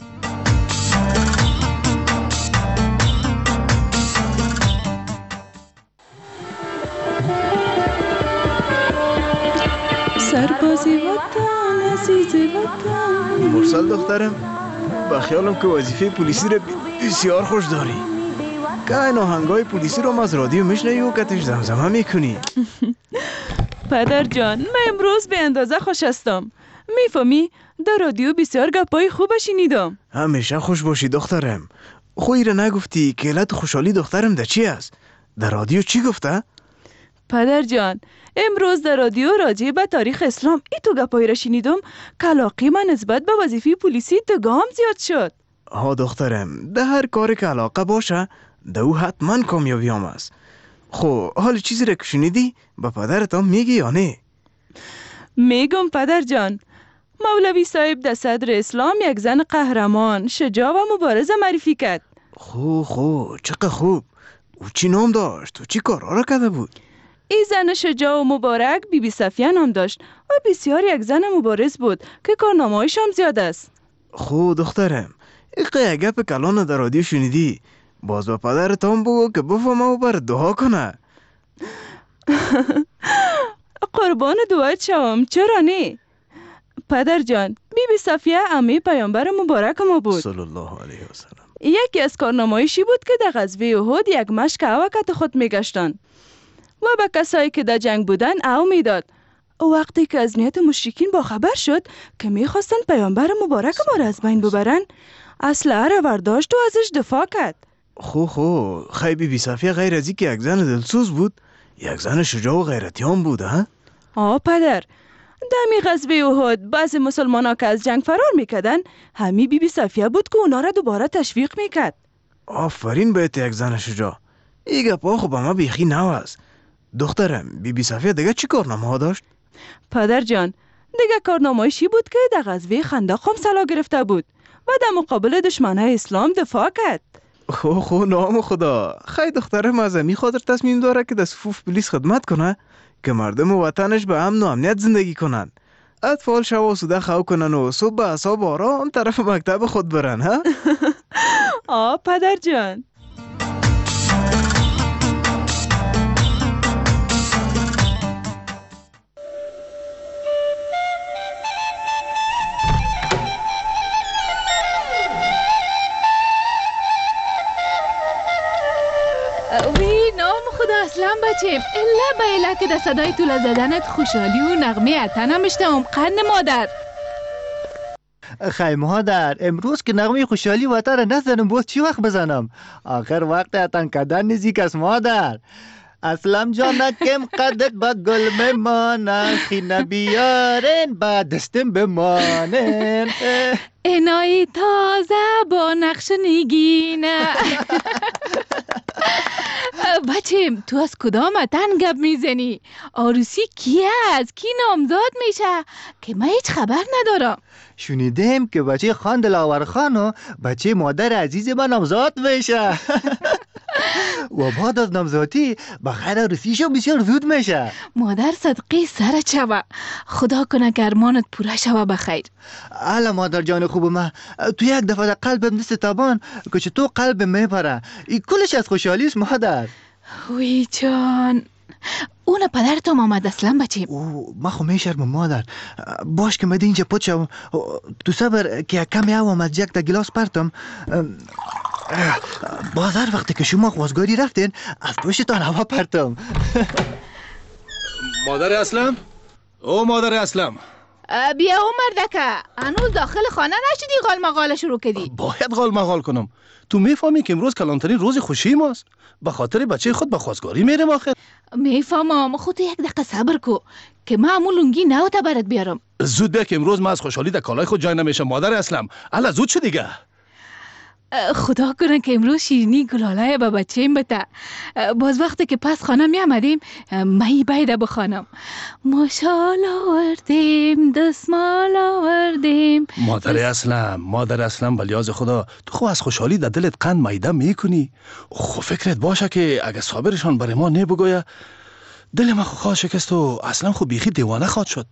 سربازی وطن عزیز وطن. مرسل دخترم با خیالم که وظیفه پلیسی را بسیار خوش داری. که این آهنگای پلیسی رو از رادیو میشنوی و کتش زمزمه میکنی. پدر جان من امروز به اندازه خوش هستم. میفهمی در رادیو بسیار گپای خوب شنیدم. همیشه خوش باشی دخترم. خویی را نگفتی که علت خوشحالی دخترم ده چی است؟ در رادیو چی گفته؟ پدر جان امروز در رادیو راجع به تاریخ اسلام ای تو گپایی را شنیدم که علاقه من نسبت به وظیفه پلیسی دگام زیاد شد. دخترم ده هر کاری که علاقه باشه ده او حتما کامیابی هم است. خب حال چیزی را که شنیدی به پدرت هم میگی یا نه؟ میگم پدر جان. مولوی صاحب در صدر اسلام یک زن قهرمان شجاع و مبارز معرفی کرد. خوب چقدر خوب. او چی نام داشت و چی کارا را کرده بود؟ این زن شجاع و مبارک بی صفیه نام داشت و بسیار یک زن مبارز بود که کارنامه‌هایش هم زیاد است. دخترم این گپ کلان در رادیو شنیدی باز با پدرت هم بگو که بفهمه و بر دعا کنه. قربان دعایت شوم چرا نه؟ پدر جان بی صفیه عمه پیامبر مبارک ما بود صلی الله علیه و سلم. یکی از کارنامه‌هایشی بود که در غزوه احد یک مشک اوقات خود میگشتند و به کسایی که در جنگ بودن او میداد. وقتی که از نیت مشرکین با خبر شد که میخواستن پیامبر مبارک ما را از بین ببرن اسلحه را برداشت و ازش دفاع کرد. خیلی بی صفیه غیر از که یک زن دلسوز بود یک زن شجاع و غیرتیان بود ها؟ پدر، دمی غزوه احد بعضی مسلمانا که از جنگ فرار میکردن همی بی صفیه بود که اونا را دوباره تشویق میکرد. آفرین بهت یک زن شجاع. این گپا خب ما بیخی نو است. دخترم بی صفیه دیگه چی کارنامه ها داشت؟ پدر جان، دیگه کارنامه‌شی بود که در غزوه خندق هم سلا گرفته بود و در مقابل دشمنای اسلام دفاع کرد. خو نام خدا، خیلی دخترم از می خاطر تصمیم داره که در صفوف پلیس خدمت کنه که مردم وطنش به امن و امنیت زندگی کنن. اطفال شب و سوده خو کنن و صبح به اعصاب آرام طرف مکتب خود برن ها؟ پدر جان. وی نام خدا اسلام بچیم، الا با الا که در صدای طول زدنت خوشحالی و نغمه اتنم اشتم قند مادر. خیلی مادر، امروز که نغمه خوشحالی وطن را نزنم باز چی وقت بزنم؟ آخر وقت اتن کدن نزدیک است مادر. اسلام جانکم قدت با گل بمانن، خینه بیارن با دستم بمانن. اینای تازه با نقش نگینه. بچیم تو از کدام اتن گپ میزنی؟ عروسی کی است؟ کی نامزاد میشه؟ که من هیچ خبر ندارم. شنیدم که بچه خان دلاور خان و بچه مادر عزیز من نامزاد میشه. و بعد از نامزادی بخیر عروسیشو بسیار زود میشه. مادر صدقه سرت شوه، خدا کنه که ارمانت پوره شوه بخیر. الا مادر جان خوب من، تو یک دفعه در قلبم دست تابان که تو قلبم میپره. این کلش از خوشحالی است مادر. وی جان، اون پدرت هم آمد اصلا بچیم. من خو میشرمم مادر. باش که مده اینجا پد شوم. تو صبر که کمی هوا از جک در گلاس پرتم. باز هر وقتی که شما خوازگاری رفتین از پشتان هوا پرتم. مادر اسلم؟ او مادر اسلم، بیا او مردکه، هنوز داخل خانه نشدی غال مغال شروع کردی؟ باید غال مغال کنم. تو میفهمی که امروز کلانترین روز خوشی ماست. به خاطر بچه خود به خوازگاری میرم آخر. میفهمم، خود یک دقیقه صبر کو که من همون لنگی نو تا برات بیارم. زود بیا که امروز من از خوشحالی در کالای خود جای نمیشم مادر اسلم. الا زود شو دیگه. خدا کنه که امروز شیرینی گلالای با بچه‌ام بته. باز وقتی که پس خانه می آمدیم می بیده بخوانم. ماشال آوردیم دستمال آوردیم. مادر اسلم بلیاز خدا، تو خو از خوشحالی در دلت قند میده میکنی. خو فکرت باشه که اگه صابرشان برای ما نبگویه دل ما خواه شکست و اصلا خو بیخی دیوانه خواد شد.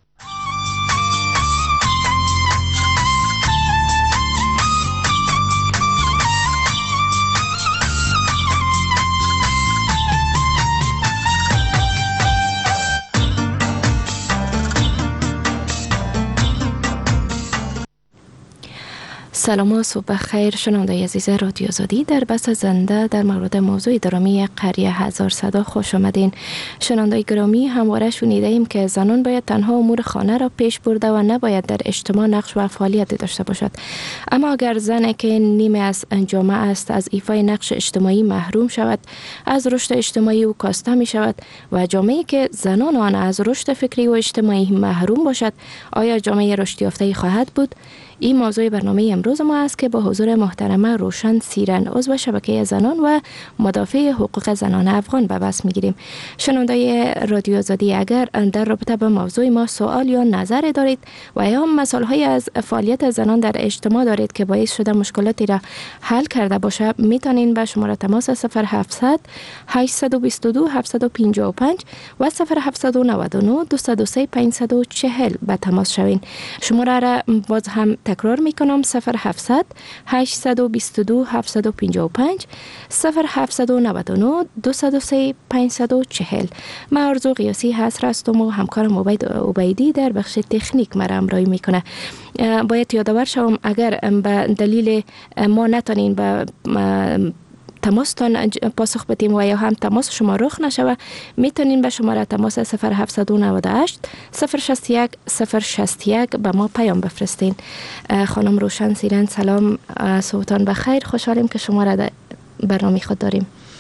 سلام و صبح خیر شنونده عزیز رادیو آزادی. در بحث زنده در مورد موضوع درامی قریه هزار صدا خوش آمدین. شنونده گرامی، همواره شنیده ایم که زنان باید تنها امور خانه را پیش برده و نباید در اجتماع نقش و فعالیت داشته باشد. اما اگر زنی که نیمه از جامعه است از ایفای نقش اجتماعی محروم شود، از رشد اجتماعی او کاسته می شود و جامعه‌ای که زنان آن از رشد فکری و اجتماعی محروم باشد، آیا جامعه رشد یافته خواهد بود؟ این موضوع برنامه امروز ما است که با حضور محترمه روشن سیرن، عضو شبکه زنان و مدافع حقوق زنان افغان به بحث میگیریم. شنونده رادیو آزادی، اگر در رابطه با موضوع ما سوال یا نظر دارید و یا مسائل از فعالیت زنان در اجتماع دارید که باعث شده مشکلاتی را حل کرده باشه، میتونین به شماره تماس 0700 822 755 و 0799 203 540 به تماس شوین. شماره را باز هم تکرار میکنم: 0700 822 755 0799 203 540. من آرزو قیاسی هستم و همکارم عبیدی در بخش تکنیک مرا همراهی میکنه. باید یادآور شوم اگر به دلیل ما نتونین به تماستان پاسخ بدیم و یا هم تماس شما رخ نشوه، میتونین به شماره تماس 0798 061 061 به ما پیام بفرستین. خانم روشن سیرن، سلام، صبحتان بخیر. خوشحالیم که شما را در برنامه خود داریم.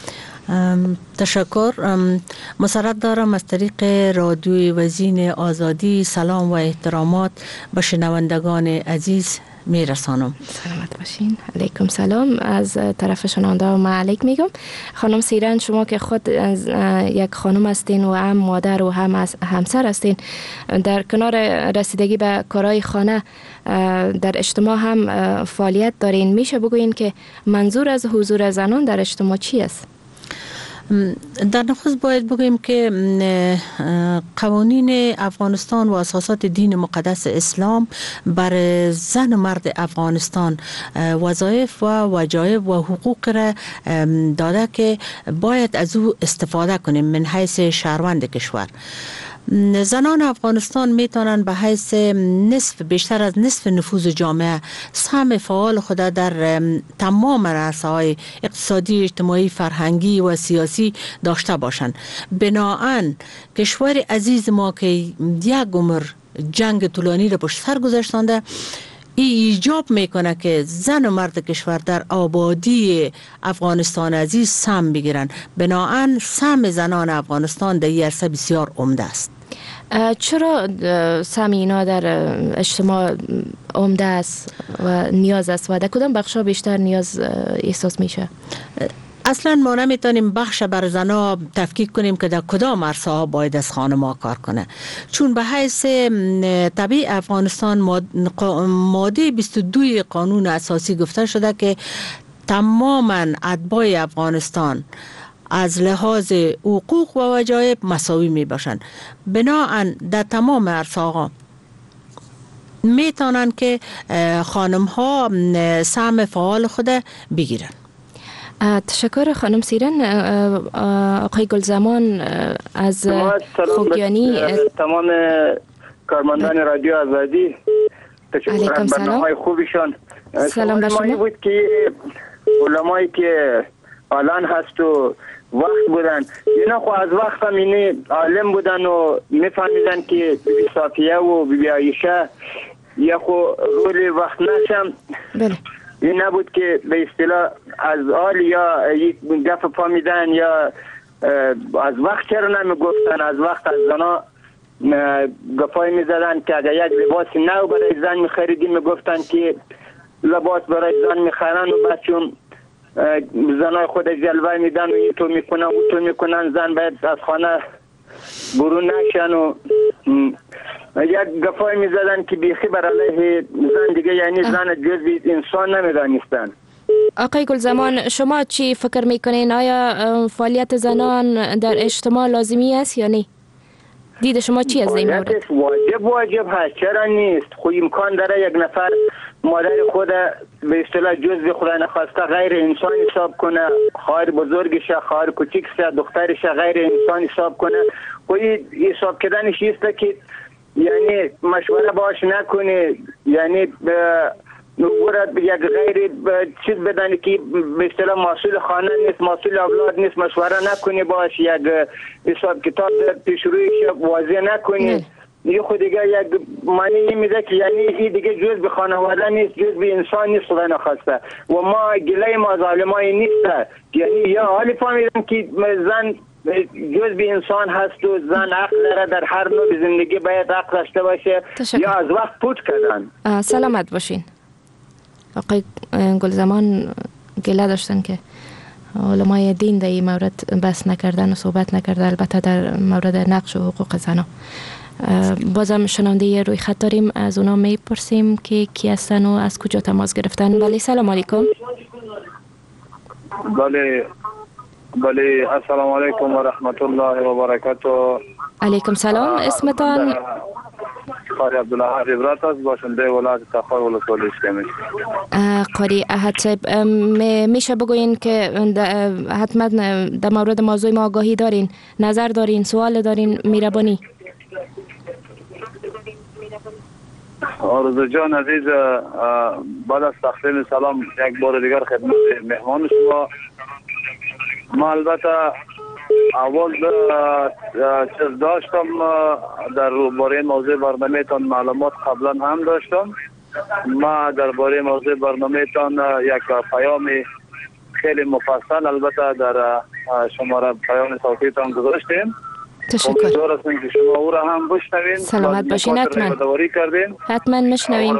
تشکر. مسرت دارم از طریق رادیوی وزین آزادی سلام و احترامات به شنوندگان عزیز میرسانم. سلامت باشین. علیکم سلام. از طرف شنونده و علیک میگم. خانم سیران، شما که خود یک خانم هستین و هم مادر و هم همسر هستین، در کنار رسیدگی به کارهای خانه در اجتماع هم فعالیت دارین. میشه بگوین که منظور از حضور زنان در اجتماع چی است؟ در نخست باید بگویم که قوانین افغانستان و اساسات دین مقدس اسلام بر زن و مرد افغانستان وظایف و وجایب و حقوق را داده که باید از او استفاده کنیم من حیث شهروند کشور. زنان افغانستان میتونن به حیث بیشتر از نصف نفوذ جامعه سهم فعال خود در تمام عرصه‌های اقتصادی، اجتماعی، فرهنگی و سیاسی داشته باشند. بناهن کشور عزیز ما که یک عمر جنگ طولانی را پشت سر گذاشتنده، ای ایجاب میکنه که زن و مرد کشور در آبادی افغانستان عزیز سهم بگیرن. بناهن سهم زنان افغانستان در این عرصه بسیار عمده است. چرا سهم اینا در اجتماع عمده است و نیاز است و در کدام بخشا بیشتر نیاز احساس میشه؟ اصلا ما نمیتونیم بخش بر زنا تفکیک کنیم که در کدام عرصه ها باید از خانم‌ها کار کنه، چون به حیث طبیع افغانستان ماده 22 قانون اساسی گفته شده که تماما اتباع افغانستان از لحاظ حقوق و وجایب مساوی می باشند. بناهن در تمام عرصه ها میتونن که خانم ها سهم فعال خود بگیرن. تشکر خانم سیرن. آقای گلزمان از خوگیانی، تمام کارمندان رادیو آزادی، تشکر از برنامه خوبشان. سلام بر شما. بود که علمایی که الان هست و وقت بودن، اینا خو از وقت هم اینه عالم بودن و میفهمیدن که بی صافیه و بی عایشه یا خو رولی وقت نشم. این نبود که به اصطلاح از آل یا یک گفت فهمیدن یا از وقت چرا نمیگفتن. از وقت از زنا گفای میزدن که اگر یک لباس نو برای زن میخریدی میگفتن که لباس برای زن میخرن و بعد چون زنای خود جلوه میدن و این تو میکنن و تو میکنن، زن باید از خانه برون نشن و یک گفای میزدن که بیخی بر علیه زن دیگه، یعنی زن جزء انسان نمیدانستن. آقای گلزمان، شما چی فکر میکنین؟ آیا فعالیت زنان در اجتماع لازمی است یا نه؟ دید شما چی از این مورد؟ واجب هست، چرا نیست؟ خو امکان داره یک نفر مادر خود به اصطلاح جزء خدا نخواسته غیر انسان حساب کنه، خواهر بزرگش، خواهر کوچیکش، دخترش غیر انسان حساب کنه. خو حساب کردنش است که یعنی مشوره باش نکنه، یعنی نورت یک غیر چیز بدن که به اصطلاح مسئول خانه نیست، مسئول اولاد نیست، مشوره نکنه باش، یک حساب کتاب پیش رویش واضح نکنه. یه خود دیگه یک معنی میده که یعنی این دیگه جز به خانواده نیست، جز به انسان نیست خدا نخواسته. و ما گله ما ظالمای نیست، یعنی یا حالی فهمیدم که زن جز به انسان هست و زن حق داره در هر نوع زندگی باید حق داشته باشه. یا از وقت پوت کردن. سلامت باشین. آقای گلزمان گله داشتن که علمای دین در این مورد بحث نکردن و صحبت نکرده، البته در مورد نقش و حقوق زنان. بازم شنونده روی خط داریم، از اونا میپرسیم که کی هستن و از کجا تماس گرفتن. بله سلام علیکم. بله السلام علیکم و رحمت الله و برکاته. علیکم سلام. اسمتان؟ قاری عبدالله عبرت است، باشنده ولایت تخار ولسوالی اسلامی. قاری احد صاحب، میشه بگوین که حتما در مورد موضوع ما آگاهی دارین، نظر دارین، سوال دارین؟ میربانی آرزو جان عزیز، بعد از تقدیم سلام یک بار دیگر خدمت مهمان شما. ما البته اول چیز داشتم در باره موضوع برنامه تان معلومات قبلا هم داشتم. ما در باره موضوع برنامه تان یک پیام خیلی مفصل البته در شما را پیام صوتیتان گذاشتیم. تشکر. امیدوار هستیم که شما او را هم بشنوین. سلامت باشین. حتما میشنوین.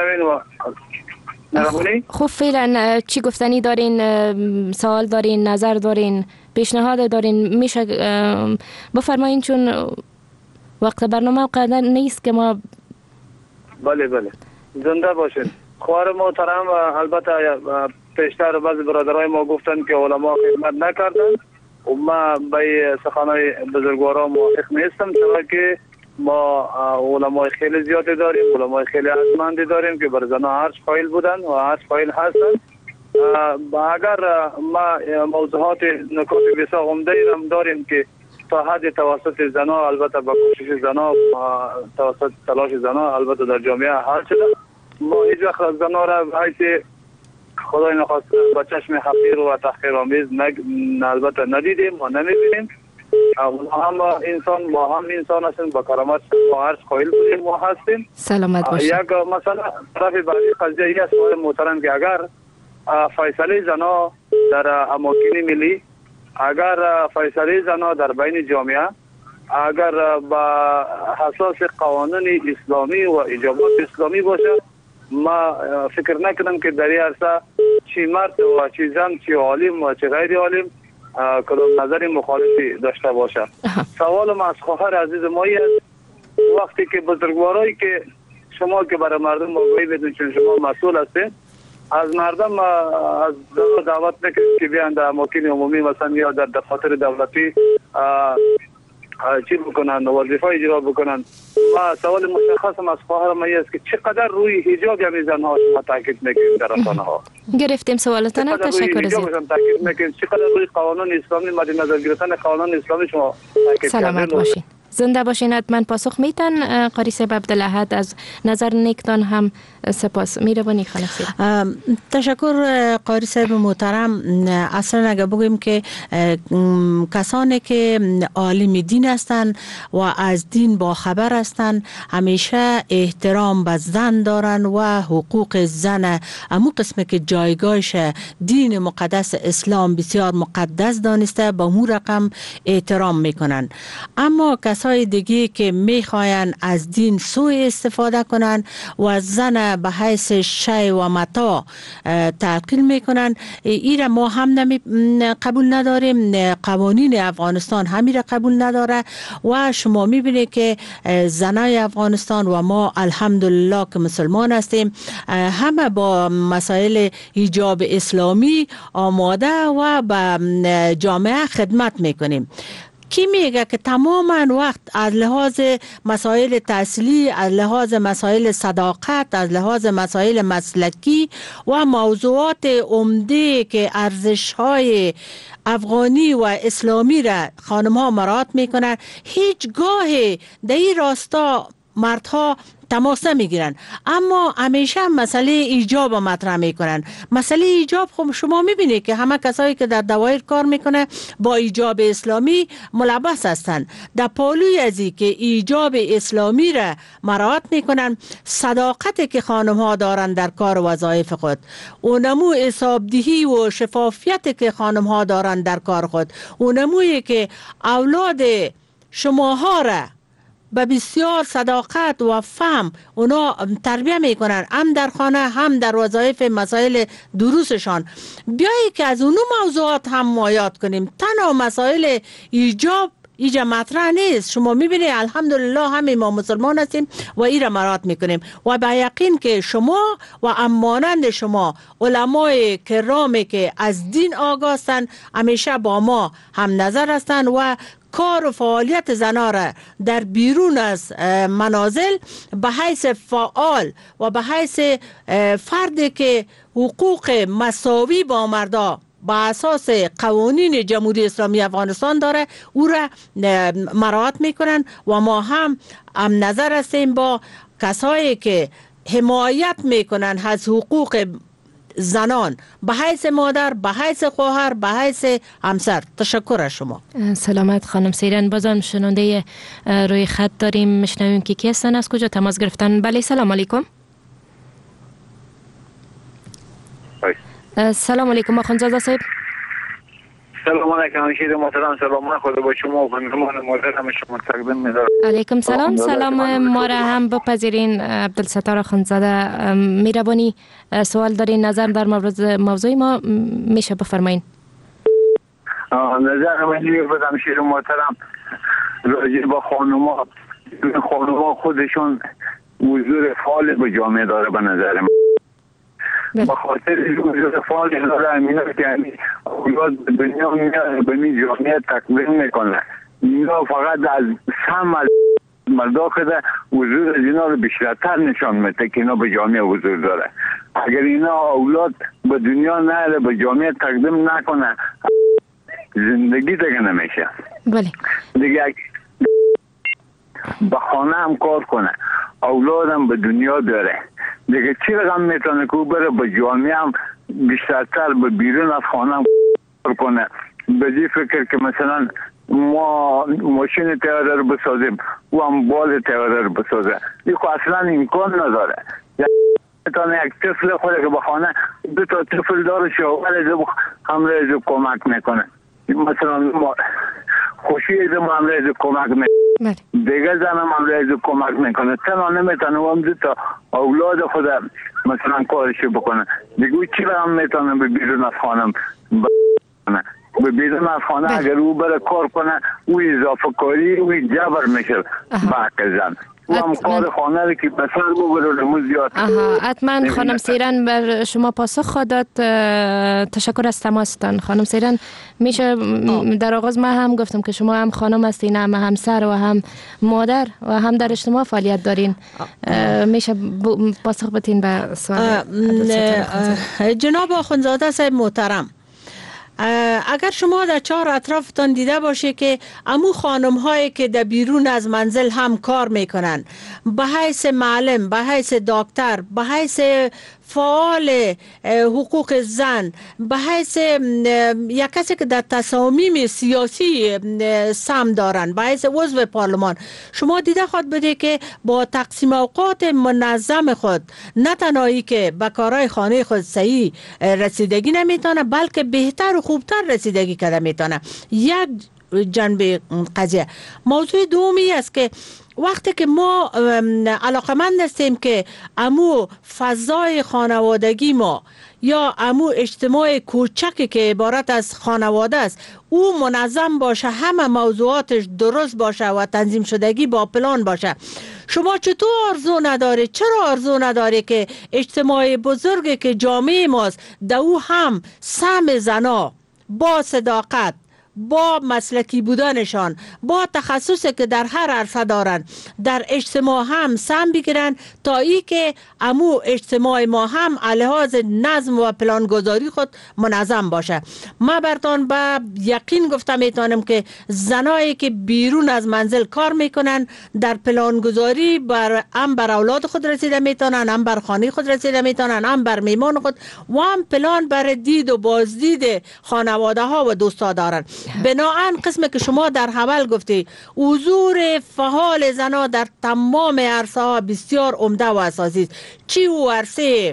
خب فعلا چی گفتنی دارین؟ سوال دارین؟ نظر دارین؟ پیشنهاد دارین؟ میشه بفرمایین چون وقت برنامه قدر نیست که ما. بله زنده باشین. خواهر محترم البته پیشتر بعضی برادرای ما گفتن که علما خدمت نکردن و ما به سخنهای بزرگواران موافق نیستم، چرا که ما علمای خیلی زیادی داریم، علمای خیلی ارجمندی داریم که بر زنان عرش قائل بودن و عرش قائل هستن. اگر ما موضوعات نکات بسیار عمده هم داریم که تا حد توسط زنان، البته با کوشش زنان، توسط تلاش زنان البته در جامعه حل شده. ما هیچ وقت زنان را حیث خدای نخواسته با چشم حقیر و تحقیرآمیز البته ندیدیم و نمیبینیم. ما هم انسان هستیم، با کرامت و عرض قائل بودیم و هستیم. سلامت باشید. یک مثلا طرف بعدی قضیه ای است محترم که اگر فیصله زنا در اماکن ملی، اگر فیصله زنا در بین جامعه، اگر با اساس قوانین اسلامی و ایجابات اسلامی باشه، ما فکر نکنم که در این عرصه چی مرد و چی زن، چی عالم و چی غیر عالم کدام نظر مخالفی داشته باشه. سوال ما از خواهر عزیز ما است، وقتی که بزرگوارایی که شما که برای مردم آگاهی بدون چون شما مسئول هستید، از مردم از دعوت نکنید که بیان در اماکن عمومی مثلا یا در دفاتر دولتی چی بکنن، وظیفه اجرا بکنن. و سوال مشخصم از خواهرم است که چقدر روی حجاب همین زنها شما تاکید میکنید در رسانه ها؟ گرفتیم سوالتان. تشکر زیاد. چقدر روی قانون اسلامی مد نظر گرفتن قانون اسلامی شما تاکید سلامت باشین. زنده باشین. حتما پاسخ میتن. قاری صاحب عبدالاحد از نظر نیکتان هم سپاس. میروانی خانم سیرا. تشکر قاری صاحب محترم. اصلا اگر بگویم که کسانی که عالم دین هستند و از دین با خبر هستند همیشه احترام به زن دارن و حقوق زن امو قسمه که جایگاهش دین مقدس اسلام بسیار مقدس دانسته با مو رقم احترام میکنن. اما کسای دیگه که میخواین از دین سوء استفاده کنن و زن به حیث شی و متاع تلقین میکنن، ایره ما هم قبول نداریم. قوانین افغانستان همیره قبول نداره و شما میبینید که زنای افغانستان و ما الحمدلله که مسلمان هستیم همه با مسائل حجاب اسلامی آماده و به جامعه خدمت میکنیم. کی میگه که تماما وقت از لحاظ مسائل تحصیلی، از لحاظ مسائل صداقت، از لحاظ مسائل مسلکی و موضوعات عمده که ارزش‌های افغانی و اسلامی را خانم ها مراعات میکنن، هیچگاه در این راستا مردها تماس نمیگیرن. اما همیشه مسئله ایجاب مطرح میکنن. مسئله ایجاب خب شما میبینید که همه کسایی که در دوایر کار میکنه با ایجاب اسلامی ملبس هستن. در پالوی ازی که ایجاب اسلامی را مراعات میکنن، صداقتی که خانم ها دارن در کار و وظایف خود، اونمو حسابدهی و شفافیت که خانم ها دارن در کار خود، اونمویی که اولاد شماها را به بسیار صداقت و فهم اونا تربیه میکنن، هم در خانه هم در وظایف مسائل دروسشان. بیایی که از اونو موضوعات هم مایات کنیم. تنها مسائل ایجاب ایجا مطرح نیست. شما میبینید الحمدلله همه ما مسلمان هستیم و این را مراعات میکنیم و به یقین که شما و امانند شما علمای کرامی که از دین آگاه هستند همیشه با ما هم نظر هستند و کار و فعالیت زنها را در بیرون از منازل به حیث فعال و به حیث فردی که حقوق مساوی با مردا با اساس قوانین جمهوری اسلامی افغانستان داره او را مراعات میکنن و ما هم نظر هستیم با کسایی که حمایت میکنن از حقوق زنان به حیث مادر، به حیث خواهر، به حیث همسر. تشکر از شما. سلامت خانم سیران. بازم شنونده روی خط داریم، میشنویم که کی هستن، از کجا تماس گرفتن. بله سلام علیکم. سلام علیکم آخوندزاده صاحب. سلام علیکم همشیر محترم. سلام خدا با شما و خانمان محترم شما تقدیم می‌دارم. علیکم سلام. سلام ما را هم بپذیرین. عبدالستار اخندزاده، مهربانی سوال دارین، نظر در موضوع ما میشه بفرمایین. نظر من اینه بدم شیر محترم راجع با خانوما خودشون حضور فعال به جامعه داره. به نظر من با خاطر حضور فعال داره امینا که اولاد به دنیا میاد به این جامعه تقدیم میکنه. اینا فقط از سم از مردا کده حضور از اینا رو بیشتر نشان میده که اینا به جامعه حضور داره. اگر اینا اولاد به دنیا نره به جامعه تقدیم نکنه زندگی دیگه نمیشه. بله دیگه به خانه هم کار کنه اولادم به دنیا داره دیگه چی رقم میتونه که بره به جامعه هم بیشترتر به بیرون از خانه هم کار کنه. به جای فکر که مثلا ما ماشین تیاره رو بسازیم و هم بال تیاره رو بسازه این خب اصلا امکان نداره. میتونه یک طفل خود که به خانه دو تا طفل داره شوهر همراه از کمک میکنه. مثلا ما خوشی از ما همراه از کمک میکنه دیگه زنم همراه از کمک میکنه. تنها نمیتونه و هم دو تا اولاد خود مثلا کارشو بکنه دیگه چی هم میتونه به بیرون از خانم بکنه. به بیرون از خانه اگر او بره کار کنه او اضافه کاری او جبر میشه به زن و هم کار خانه رو که بسر بگره رموز زیاد. حتما خانم سیران بر شما پاسخ خواهد داد. تشکر از تماستان خانم سیران. میشه در آغاز ما هم گفتم که شما هم خانم هستین، هم همسر و هم مادر و هم در اجتماع فعالیت دارین. میشه پاسخ بدین به سوال جناب اخندزاده صاحب محترم؟ اگر شما در چهار اطرافتان دیده باشه که امو خانم هایی که در بیرون از منزل هم کار میکنن به حیث معلم، به حیث دکتر، به حیث فعال حقوق زن، به حیث یک کسی که در تصامیم سیاسی سهم دارن، به حیث عضو پارلمان، شما دیده خود بده که با تقسیم اوقات منظم خود نه تنهایی که به کارهای خانه خود صحیح رسیدگی نمیتونه بلکه بهتر و خوبتر رسیدگی کرده میتونه. یک جنبه قضیه. موضوع دومی است که وقتی که ما علاقمند هستیم که امو فضای خانوادگی ما یا امو اجتماع کوچکی که عبارت از خانواده است او منظم باشه، همه موضوعاتش درست باشه و تنظیم شدگی با پلان باشه، شما چطور آرزو نداره؟ چرا آرزو نداره که اجتماع بزرگی که جامعه ماست در او هم سهم زنا با صداقت، با مسلکی بودنشان، با تخصصی که در هر عرصه دارن در اجتماع هم سهم بگیرن تا ای که امو اجتماع ما هم لحاظ نظم و پلانگذاری خود منظم باشه. من برتان به یقین گفتم میتونم که زنایی که بیرون از منزل کار میکنن در پلانگذاری هم بر اولاد خود رسیده میتونن، هم بر خانه خود رسیده میتونن، هم بر میمان خود و هم پلان بر دید و بازدید خانواده ها و دوستا دارن. بناهن قسم که شما در حول گفتی حضور فعال زنها در تمام عرصه ها بسیار عمده و اساسی است. چی او عرصه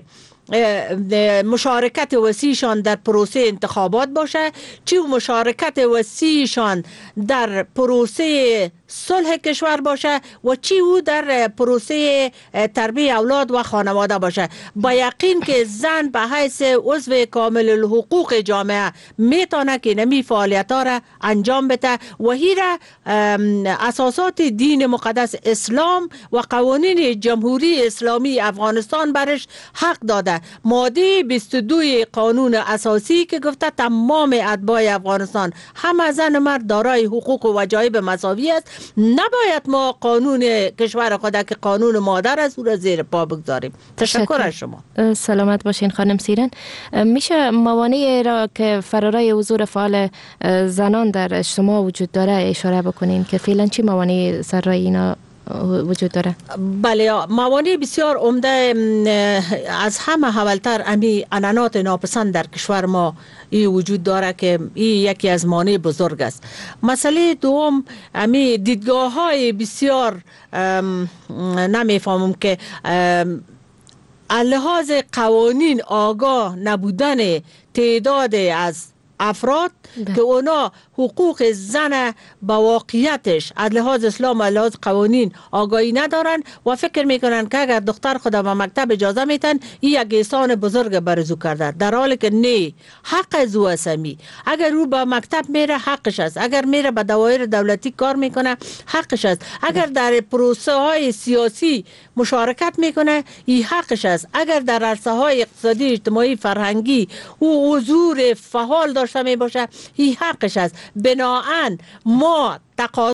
مشارکت وسیعشان در پروسه انتخابات باشه، چی مشارکت وسیعشان در پروسه صلح کشور باشه و چی او در پروسه تربیت اولاد و خانواده باشه. با یقین که زن به حیث عضو کامل الحقوق جامعه میتونه که نمی فعالیت ها را انجام بده و هیره اساسات دین مقدس اسلام و قوانین جمهوری اسلامی افغانستان برش حق داده. ماده 22 قانون اساسی که گفته تمام اتباع افغانستان هم زن و مرد دارای حقوق و وجایب مساوی است. نباید ما قانون کشور خود که قانون مادر از او را زیر پا بگذاریم. تشکر از شما. سلامت باشین خانم سیران. میشه موانعی را که فرارای حضور فعال زنان در اجتماع وجود داره اشاره بکنین که فعلا چی موانعی سر رای اینا وجود داره؟ بله، موانع بسیار عمده. از همه اولتر امی عنعنات ناپسند در کشور ما ای وجود داره که این یکی از مانع بزرگ است. مسئله دوم امی دیدگاه های بسیار نمیفهمم که لحاظ قوانین آگاه نبودن تعداد از افراد که اونا حقوق زن با واقعیتش از لحاظ اسلام و لحاظ قوانین آگاهی ندارن و فکر میکنن که اگر دختر خود به مکتب اجازه میتن این یک احسان بزرگ برزو کرده، در حالی که نه، حق از او اسمی. اگر او به مکتب میره حقش است، اگر میره به دوایر دولتی کار میکنه حقش است، اگر در پروسه های سیاسی مشارکت میکنه این حقش است، اگر در عرصه های اقتصادی اجتماعی فرهنگی او حضور فعال داشته می باشه این حقش است. بناهن ما